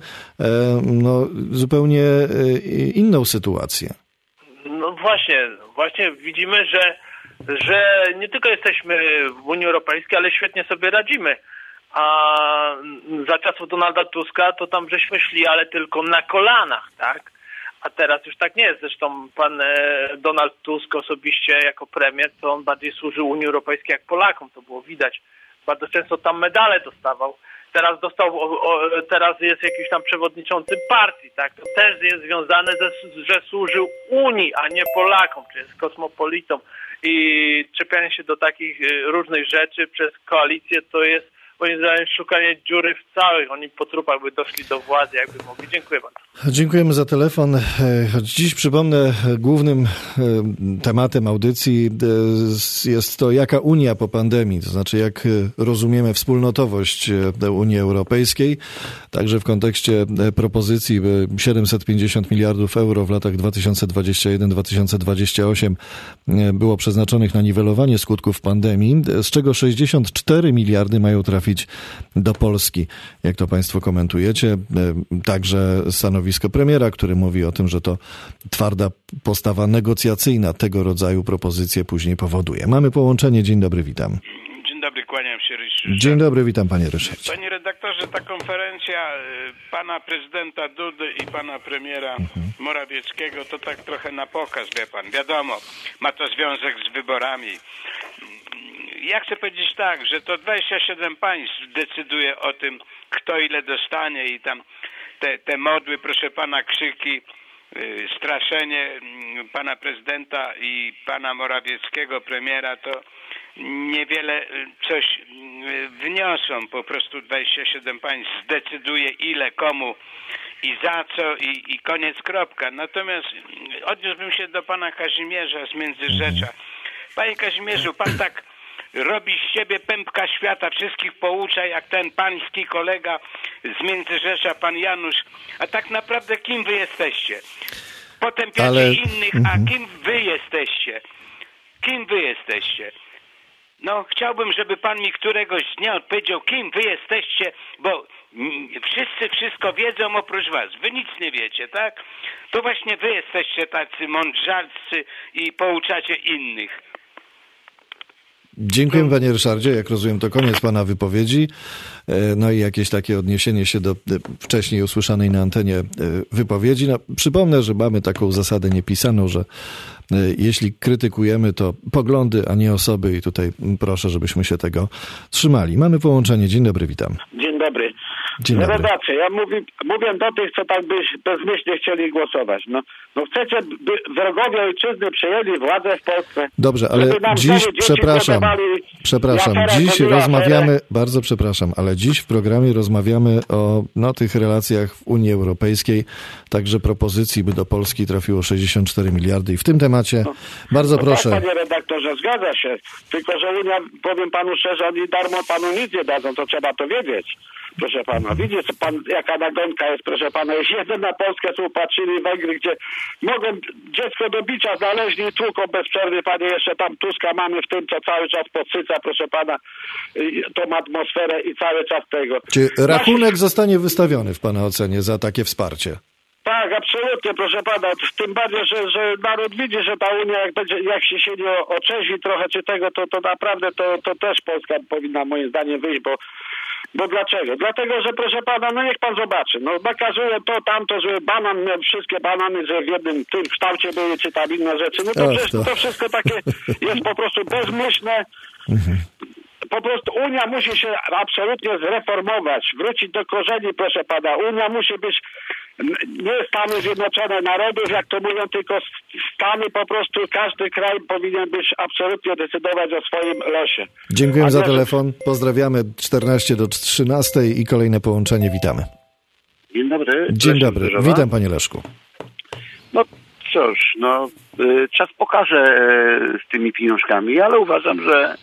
zupełnie inną sytuację. No właśnie widzimy, że nie tylko jesteśmy w Unii Europejskiej, ale świetnie sobie radzimy. A za czasów Donalda Tuska to tam żeśmy szli, ale tylko na kolanach, tak? A teraz już tak nie jest. Zresztą pan Donald Tusk osobiście jako premier, to on bardziej służył Unii Europejskiej jak Polakom, to było widać. Bardzo często tam medale dostawał. Teraz jest jakiś tam przewodniczący partii, tak? To też jest związane że służył Unii, a nie Polakom, czy jest kosmopolitą. I czepianie się do takich różnych rzeczy przez koalicję to jest moim zdaniem szukanie dziury w całych. Oni po trupach by doszli do władzy, jakby mogli. Dziękuję bardzo. Dziękujemy za telefon. Choć dziś przypomnę, głównym tematem audycji jest to, jaka Unia po pandemii, to znaczy jak rozumiemy wspólnotowość Unii Europejskiej, także w kontekście propozycji 750 miliardów euro w latach 2021-2028 było przeznaczonych na niwelowanie skutków pandemii, z czego 64 miliardy mają trafić do Polski. Jak to państwo komentujecie? Także stanowisko premiera, który mówi o tym, że to twarda postawa negocjacyjna tego rodzaju propozycje później powoduje. Mamy połączenie. Dzień dobry, witam. Dzień dobry, kłaniam się, Ryszard. Dzień dobry, witam panie Ryszardzie. Panie redaktorze, ta konferencja pana prezydenta Dudy i pana premiera Morawieckiego to tak trochę na pokaz, wie pan. Wiadomo, ma to związek z wyborami. Ja chcę powiedzieć tak, że to 27 państw decyduje o tym, kto ile dostanie i tam te modły, proszę pana, krzyki, straszenie pana prezydenta i pana Morawieckiego, premiera, to niewiele coś wniosą. Po prostu 27 państw zdecyduje ile, komu i za co i koniec, kropka. Natomiast odniósłbym się do pana Kazimierza z Międzyrzecza. Panie Kazimierzu, pan tak robi z siebie pępka świata, wszystkich poucza, jak ten pański kolega z Międzyrzecza, pan Janusz. A tak naprawdę kim wy jesteście? Potępiacie innych, a kim wy jesteście? Kim wy jesteście? No, chciałbym, żeby pan mi któregoś dnia odpowiedział, kim wy jesteście, bo wszyscy wszystko wiedzą oprócz was. Wy nic nie wiecie, tak? To właśnie wy jesteście tacy mądrzalscy i pouczacie innych. Dziękuję panie Ryszardzie. Jak rozumiem, to koniec pana wypowiedzi. No i jakieś takie odniesienie się do wcześniej usłyszanej na antenie wypowiedzi. No, przypomnę, że mamy taką zasadę niepisaną, że jeśli krytykujemy, to poglądy, a nie osoby i tutaj proszę, żebyśmy się tego trzymali. Mamy połączenie. Dzień dobry, witam. Dzień dobry. Dzień dobry. Redakcja, ja mówię do tych, co tak bezmyślnie chcieli głosować. No chcecie, by wrogowie ojczyzny przejęli władzę w Polsce? Dobrze, ale dziś, przepraszam, dziś rozmawiamy, bardzo przepraszam, ale dziś w programie rozmawiamy o tych relacjach w Unii Europejskiej, także propozycji, by do Polski trafiło 64 miliardy i w tym temacie bardzo proszę. Tak, panie redaktorze, zgadza się, tylko że Unia, powiem panu szczerze, oni darmo panu nic nie dadzą, to trzeba to wiedzieć. Proszę pana, widzi pan, jaka nagonka jest, proszę pana. Jeśli jeden na Polskę są patrzyli Węgry, gdzie mogą dziecko do bicia znaleźli i tłuką bez przerwy, panie, jeszcze tam Tuska mamy w tym, co cały czas podsyca, proszę pana, tą atmosferę i cały czas tego. Czy rachunek zostanie wystawiony w pana ocenie za takie wsparcie? Tak, absolutnie, proszę pana. Tym bardziej, że naród widzi, że ta Unia, jak się nie otrzeźwi trochę czy tego, to naprawdę to też Polska powinna moim zdaniem wyjść, bo dlaczego? Dlatego, że proszę pana, no niech pan zobaczy, nakazują to, tamto, że wszystkie banany, że w jednym tym kształcie były, czy tam inne rzeczy, to wszystko takie jest po prostu bezmyślne. Po prostu Unia musi się absolutnie zreformować, wrócić do korzeni, proszę pana. Unia musi być nie Stany Zjednoczone Narodów, jak to mówią, tylko Stany, po prostu każdy kraj powinien być absolutnie decydować o swoim losie. Dziękuję za telefon. Pozdrawiamy 14 do 13 i kolejne połączenie. Witamy. Dzień dobry. Dzień dobry. Witam panie Leszku. No cóż, czas pokaże z tymi pieniążkami, ale uważam, że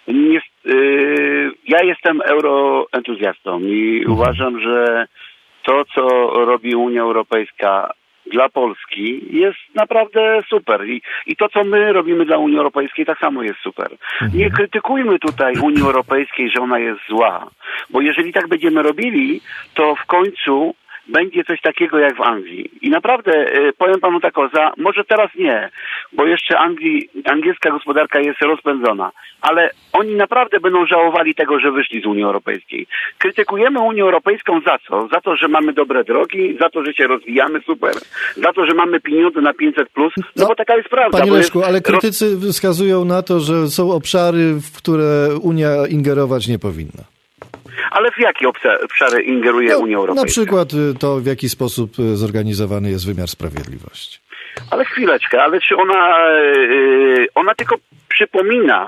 ja jestem euroentuzjastą i uważam, że to, co robi Unia Europejska dla Polski, jest naprawdę super. I to, co my robimy dla Unii Europejskiej, tak samo jest super. Nie krytykujmy tutaj Unii Europejskiej, że ona jest zła, bo jeżeli tak będziemy robili, to w końcu będzie coś takiego jak w Anglii. I naprawdę powiem panu tak, może teraz nie, bo jeszcze angielska gospodarka jest rozpędzona, ale oni naprawdę będą żałowali tego, że wyszli z Unii Europejskiej. Krytykujemy Unię Europejską za co? Za to, że mamy dobre drogi, za to, że się rozwijamy super, za to, że mamy pieniądze na 500+, bo taka jest prawda. Panie Leszku, ale krytycy wskazują na to, że są obszary, w które Unia ingerować nie powinna. Ale w jakie obszary ingeruje Unia Europejska? Na przykład to, w jaki sposób zorganizowany jest wymiar sprawiedliwości. Ale chwileczkę, ale czy ona tylko przypomina,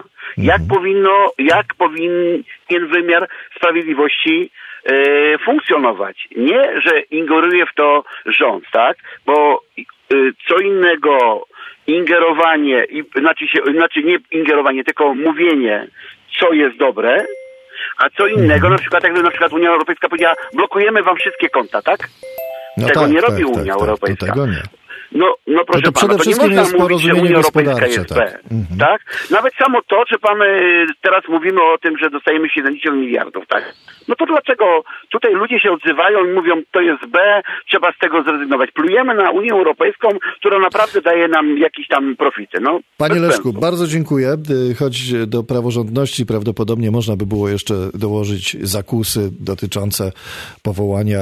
jak powinien wymiar sprawiedliwości funkcjonować. Nie, że ingeruje w to rząd, tak? Bo co innego ingerowanie, znaczy nie ingerowanie, tylko mówienie, co jest dobre, a co innego, na przykład jakby Unia Europejska powiedziała, blokujemy wam wszystkie konta, tak? Tego nie robi Unia Europejska. Tego nie. No proszę to przede pana, to wszystkim nie jest można mówić, że Unia Europejska jest tak. tak? Nawet samo to, że teraz mówimy o tym, że dostajemy 70 miliardów, tak? No to dlaczego tutaj ludzie się odzywają i mówią, to jest B, trzeba z tego zrezygnować. Plujemy na Unię Europejską, która naprawdę daje nam jakieś tam profity. Panie Leszku, bardzo dziękuję. Choć do praworządności prawdopodobnie można by było jeszcze dołożyć zakusy dotyczące powołania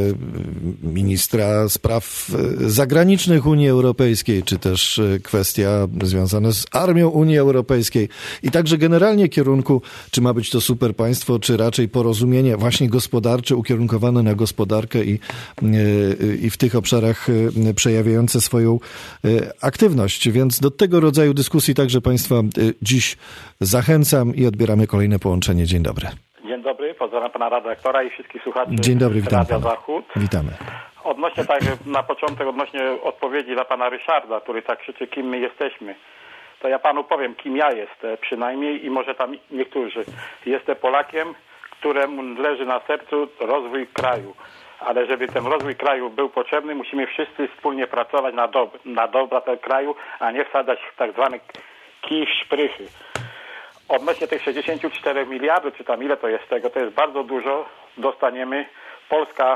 ministra spraw zagranicznych Unii Europejskiej, czy też kwestia związana z armią Unii Europejskiej i także generalnie kierunku, czy ma być to super państwo, czy raczej porozumienie właśnie gospodarcze, ukierunkowane na gospodarkę i w tych obszarach przejawiające swoją aktywność. Więc do tego rodzaju dyskusji także państwa dziś zachęcam i odbieramy kolejne połączenie. Dzień dobry. Dzień dobry, pozdrawiam pana redaktora i wszystkich słuchaczy. Dzień dobry, witam Radia pana. Zachód. Witamy. Odnośnie na początek, odnośnie odpowiedzi dla pana Ryszarda, który tak krzyczy, kim my jesteśmy, to ja panu powiem, kim ja jestem przynajmniej i może tam niektórzy. Jestem Polakiem, któremu leży na sercu rozwój kraju. Ale żeby ten rozwój kraju był potrzebny, musimy wszyscy wspólnie pracować na dobra tego kraju, a nie wsadzać tak zwany kij w szprychy. Odnośnie tych 64 miliardów, czy tam ile to jest tego, to jest bardzo dużo. Dostaniemy. Polska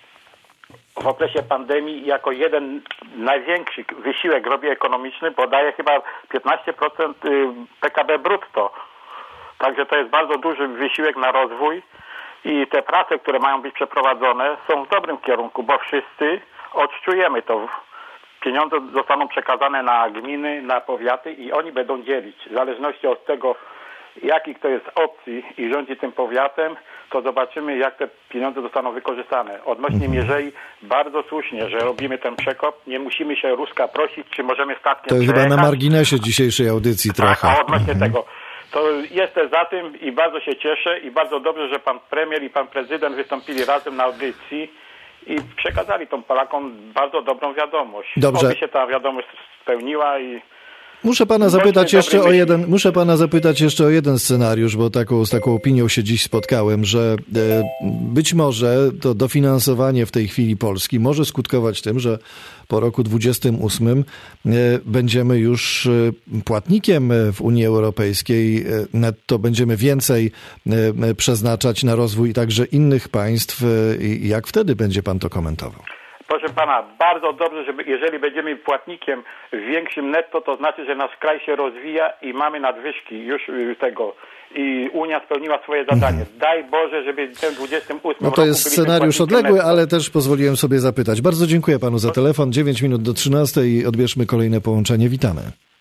w okresie pandemii jako jeden największy wysiłek robi ekonomiczny, podaje chyba 15% PKB brutto. Także to jest bardzo duży wysiłek na rozwój i te prace, które mają być przeprowadzone, są w dobrym kierunku, bo wszyscy odczujemy to. Pieniądze zostaną przekazane na gminy, na powiaty i oni będą dzielić. W zależności od tego, jaki kto jest opcji i rządzi tym powiatem, to zobaczymy, jak te pieniądze zostaną wykorzystane. Odnośnie Mierzei, bardzo słusznie, że robimy ten przekop. Nie musimy się Ruska prosić, czy możemy statkiem To przejechać. chyba na marginesie dzisiejszej audycji trochę. A odnośnie tego, to jestem za tym i bardzo się cieszę i bardzo dobrze, że pan premier i pan prezydent wystąpili razem na audycji i przekazali tą Polakom bardzo dobrą wiadomość. Dobrze. Oby się ta wiadomość spełniła i Muszę pana zapytać jeszcze o jeden scenariusz, bo z taką opinią się dziś spotkałem, że być może to dofinansowanie w tej chwili Polski może skutkować tym, że po roku 2028 będziemy już płatnikiem w Unii Europejskiej. Netto będziemy więcej przeznaczać na rozwój także innych państw. Jak wtedy będzie pan to komentował? Proszę pana, bardzo dobrze, że jeżeli będziemy płatnikiem większym netto, to znaczy, że nasz kraj się rozwija i mamy nadwyżki już tego. I Unia spełniła swoje zadanie. Daj Boże, żeby w tym 28 No to jest scenariusz odległy, netto. Ale też pozwoliłem sobie zapytać. Bardzo dziękuję panu za telefon. 9 minut do 13 i odbierzmy kolejne połączenie. Witamy.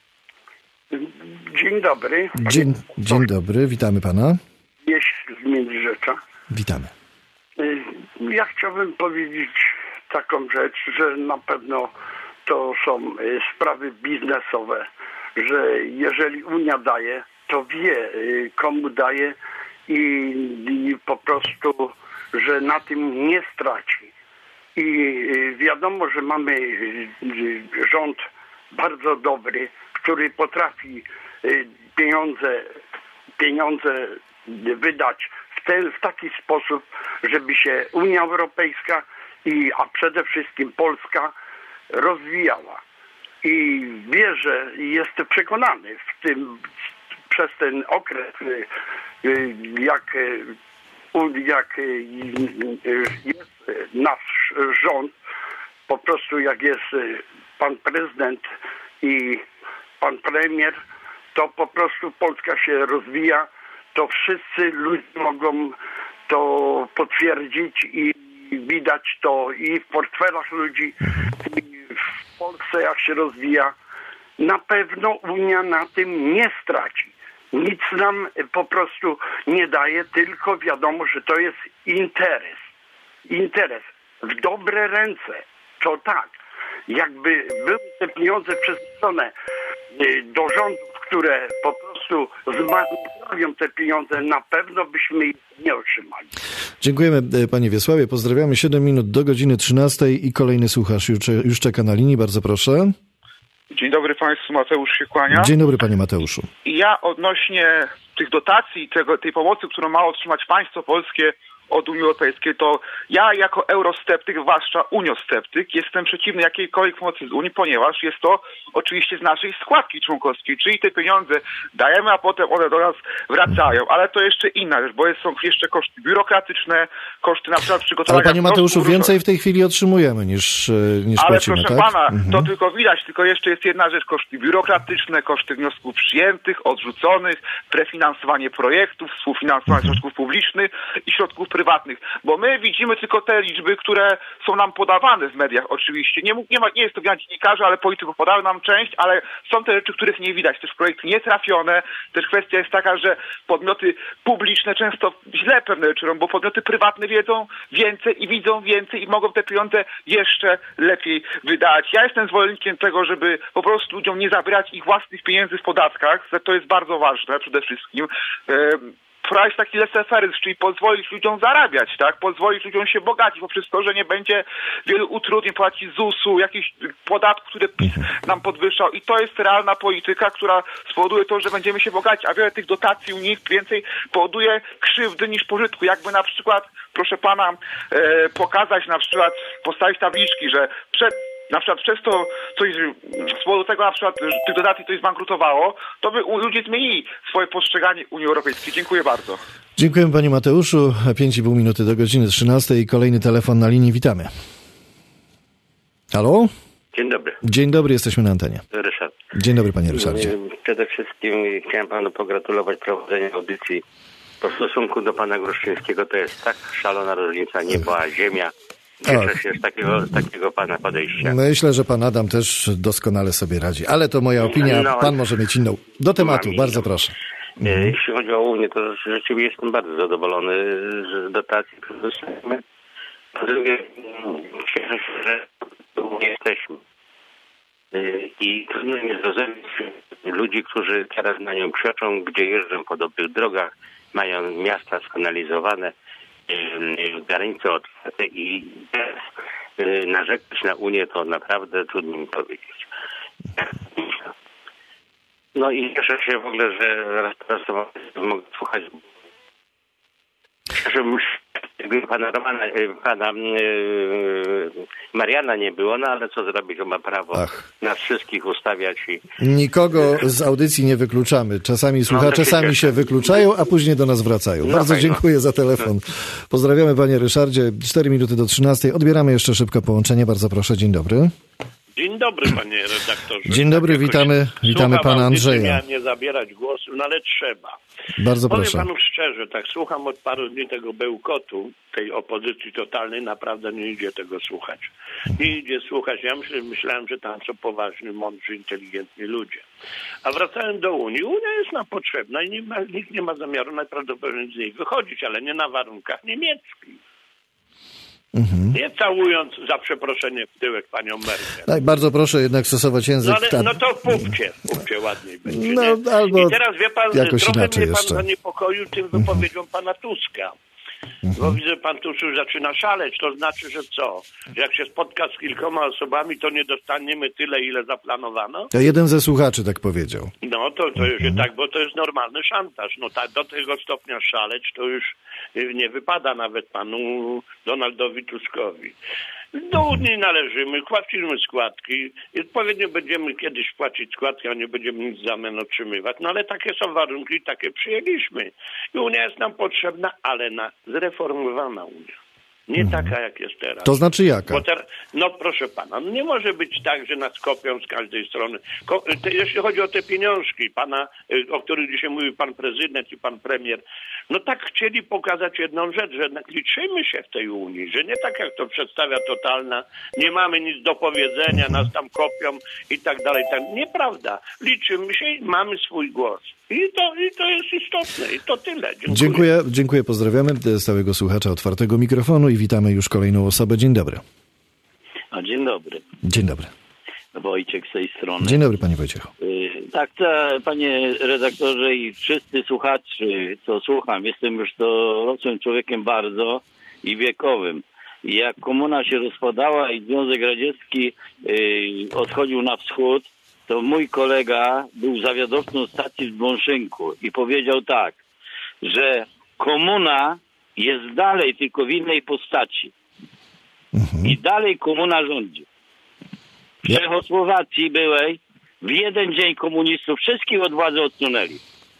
Dzień dobry. Dzień dobry, witamy pana. Jeśli z Międzyrzecza. Witamy. Ja chciałbym powiedzieć taką rzecz, że na pewno to są sprawy biznesowe, że jeżeli Unia daje, to wie, komu daje i po prostu, że na tym nie straci. I wiadomo, że mamy rząd bardzo dobry, który potrafi pieniądze wydać w taki sposób, żeby się Unia Europejska a przede wszystkim Polska rozwijała. I wierzę i jestem przekonany przez ten okres, jak jest nasz rząd, po prostu jak jest pan prezydent i pan premier, to po prostu Polska się rozwija, to wszyscy ludzie mogą to potwierdzić i widać to i w portfelach ludzi, i w Polsce jak się rozwija. Na pewno Unia na tym nie straci. Nic nam po prostu nie daje, tylko wiadomo, że to jest interes. Interes w dobre ręce. To tak. Jakby były te pieniądze przeznaczone do rządów, które po prostu zmarnują te pieniądze, na pewno byśmy ich nie otrzymali. Dziękujemy panie Wiesławie, pozdrawiamy. 7 minut do godziny 13 i kolejny słuchacz już czeka na linii, bardzo proszę. Dzień dobry państwu, Mateusz się kłania. Dzień dobry panie Mateuszu. Ja odnośnie tych dotacji, tej pomocy, którą ma otrzymać państwo polskie od Unii Europejskiej, to ja jako eurosceptyk, zwłaszcza uniosceptyk, jestem przeciwny jakiejkolwiek pomocy z Unii, ponieważ jest to oczywiście z naszej składki członkowskiej, czyli te pieniądze dajemy, a potem one do nas wracają, ale to jeszcze inna rzecz, bo są jeszcze koszty biurokratyczne, koszty na przykład przygotowania... Ale panie Mateuszu, więcej w tej chwili otrzymujemy niż płacimy, ale proszę tak? pana, to tylko widać, tylko jeszcze jest jedna rzecz, koszty biurokratyczne, koszty wniosków przyjętych, odrzuconych, prefinansowanie projektów, współfinansowanie środków publicznych i środków prywatnych, bo my widzimy tylko te liczby, które są nam podawane w mediach oczywiście. Nie jest to wina dziennikarzy, ale polityków podały nam część, ale są te rzeczy, których nie widać. Też projekty nietrafione. Też kwestia jest taka, że podmioty publiczne często źle pewne rzeczy robią, bo podmioty prywatne wiedzą więcej i widzą więcej i mogą te pieniądze jeszcze lepiej wydać. Ja jestem zwolennikiem tego, żeby po prostu ludziom nie zabierać ich własnych pieniędzy w podatkach. To jest bardzo ważne przede wszystkim. Wprowadzić taki laissez-faire, czyli pozwolić ludziom zarabiać, tak? Pozwolić ludziom się bogacić poprzez to, że nie będzie wielu utrudnień, płacić ZUS-u, jakichś podatków, które PiS nam podwyższał. I to jest realna polityka, która spowoduje to, że będziemy się bogacić, a wiele tych dotacji unijnych więcej powoduje krzywdy niż pożytku. Jakby na przykład, proszę pana, pokazać na przykład, postawić tabliczki, że na przykład przez to coś, z powodu tego na przykład, że tych dotacji coś zbankrutowało, to by ludzie zmienili swoje postrzeganie Unii Europejskiej. Dziękuję bardzo. Dziękujemy panie Mateuszu. 5,5 minuty do godziny 13 i kolejny telefon na linii. Witamy. Halo? Dzień dobry. Dzień dobry, jesteśmy na antenie. Ryszard. Dzień dobry, panie Ryszardzie. Przede wszystkim chciałem panu pogratulować prowadzenia audycji. W stosunku do pana Gruszczyńskiego to jest tak szalona różnica nieba a ziemia. Cieszę się z takiego pana podejścia. Myślę, że pan Adam też doskonale sobie radzi, ale to moja opinia, pan może mieć inną. Do tematu, bardzo proszę. Jeśli chodzi o Unię, to rzeczywiście jestem bardzo zadowolony z dotacji, które dostajemy. Po drugie, cieszę się, że tu jesteśmy. I trudno mi zrozumieć ludzi, którzy teraz na nią krzyczą, gdzie jeżdżą po dobrych drogach, mają miasta skanalizowane, granice otwarte i teraz narzekać na Unię to naprawdę trudno mi powiedzieć. No i cieszę się w ogóle, że raz mogę słuchać. Żebym gdyby pana Mariana nie było, no ale co zrobić, on ma prawo nas wszystkich ustawiać. Nikogo z audycji nie wykluczamy. Czasami słuchacze sami się wykluczają, a później do nas wracają. Bardzo dziękuję za telefon. Pozdrawiamy, panie Ryszardzie. 4 minuty do 13. Odbieramy jeszcze szybko połączenie. Bardzo proszę, dzień dobry. Dzień dobry, panie redaktorze. Dzień dobry, witamy pana Andrzeja. Miałem nie zabierać głosu, no ale trzeba. Bardzo proszę. Powiem panu szczerze, tak słucham od paru dni tego bełkotu, tej opozycji totalnej, naprawdę nie idzie tego słuchać. Nie idzie słuchać. Ja myślałem, że tam są poważni, mądrzy, inteligentni ludzie. A wracając do Unii, Unia jest nam potrzebna i nikt nie ma zamiaru najprawdopodobniej z niej wychodzić, ale nie na warunkach niemieckich. Nie całując, za przeproszenie, w tyłek panią Merkel. Tak, bardzo proszę jednak stosować język. No to pupcie ładniej będzie. No, albo i teraz wie pan, trochę mnie pan zaniepokoił tym wypowiedzią pana Tuska. Bo widzę, pan Tusk zaczyna szaleć, to znaczy, że co? Że jak się spotka z kilkoma osobami, to nie dostaniemy tyle, ile zaplanowano? To jeden ze słuchaczy tak powiedział. No to już tak, bo to jest normalny szantaż. No tak, do tego stopnia szaleć to już nie wypada nawet panu Donaldowi Tuskowi. Do Unii należymy, płacimy składki. Odpowiednio będziemy kiedyś płacić składki, a nie będziemy nic w zamian otrzymywać. No ale takie są warunki i takie przyjęliśmy. I Unia jest nam potrzebna, ale zreformowana Unia. Nie taka, jak jest teraz. To znaczy jaka? No proszę pana, nie może być tak, że nas kopią z każdej strony. Jeśli chodzi o te pieniążki, o których dzisiaj mówił pan prezydent i pan premier, no tak chcieli pokazać jedną rzecz, że liczymy się w tej Unii, że nie tak jak to przedstawia totalna, nie mamy nic do powiedzenia, nas tam kopią i tak dalej. Nieprawda. Liczymy się i mamy swój głos. I to jest istotne. I to tyle. Dziękuję. Pozdrawiamy stałego słuchacza Otwartego Mikrofonu i witamy już kolejną osobę. Dzień dobry. Dzień dobry. Dzień dobry. Wojciech z tej strony. Dzień dobry, panie Wojciechu. Tak, panie redaktorze i wszyscy słuchacze, co słucham, jestem już dorosłym człowiekiem bardzo i wiekowym. I jak komuna się rozpadała i Związek Radziecki odchodził na wschód, to mój kolega był zawiadowcą stacji w Bąszynku i powiedział tak, że komuna jest dalej, tylko w innej postaci. I dalej komuna rządzi. W Czechosłowacji byłej w jeden dzień komunistów wszystkich od władzy odsunęli.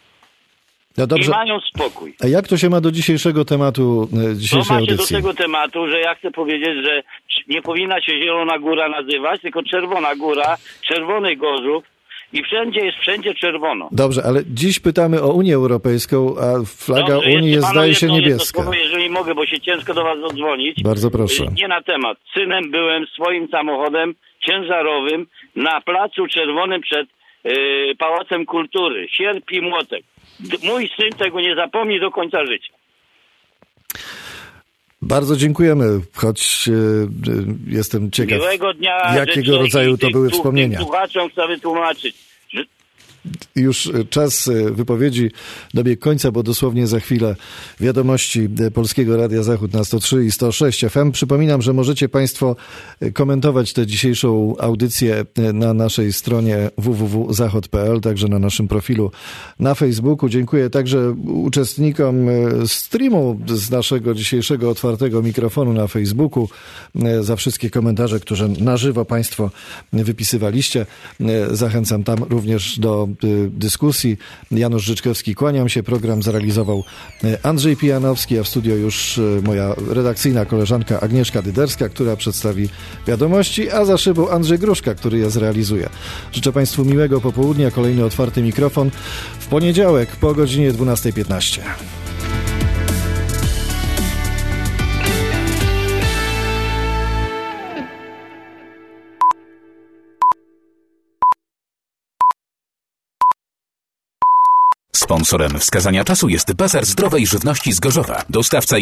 No dobrze. I mają spokój. A jak to się ma do dzisiejszego tematu, dzisiejszej audycji? To ma się do tego tematu, że ja chcę powiedzieć, że nie powinna się Zielona Góra nazywać, tylko Czerwona Góra, Czerwony Gorzów i wszędzie czerwono. Dobrze, ale dziś pytamy o Unię Europejską, a flaga Unii jest, zdaje się, niebieska. Słowo, jeżeli mogę, bo się ciężko do was dodzwonić. Bardzo proszę. Nie na temat. Synem byłem swoim samochodem ciężarowym na Placu Czerwonym przed Pałacem Kultury. Sierp i młotek. Mój syn tego nie zapomni do końca życia. Bardzo dziękujemy, choć jestem ciekaw, miłego dnia, jakiego rodzaju to były wspomnienia. Słuchaczom chcę wytłumaczyć. Już czas wypowiedzi dobiegł końca, bo dosłownie za chwilę wiadomości Polskiego Radia Zachód na 103 i 106 FM. Przypominam, że możecie państwo komentować tę dzisiejszą audycję na naszej stronie www.zachod.pl, także na naszym profilu na Facebooku. Dziękuję także uczestnikom streamu z naszego dzisiejszego Otwartego Mikrofonu na Facebooku za wszystkie komentarze, które na żywo państwo wypisywaliście. Zachęcam tam również do dyskusji. Janusz Życzkowski, kłaniam się. Program zrealizował Andrzej Pijanowski, a w studio już moja redakcyjna koleżanka Agnieszka Dyderska, która przedstawi wiadomości, a za szybą Andrzej Gruszka, który je zrealizuje. Życzę Państwu miłego popołudnia. Kolejny otwarty mikrofon w poniedziałek po godzinie 12:15. Sponsorem Wskazania Czasu jest Bazar Zdrowej Żywności z Gorzowa. Dostawca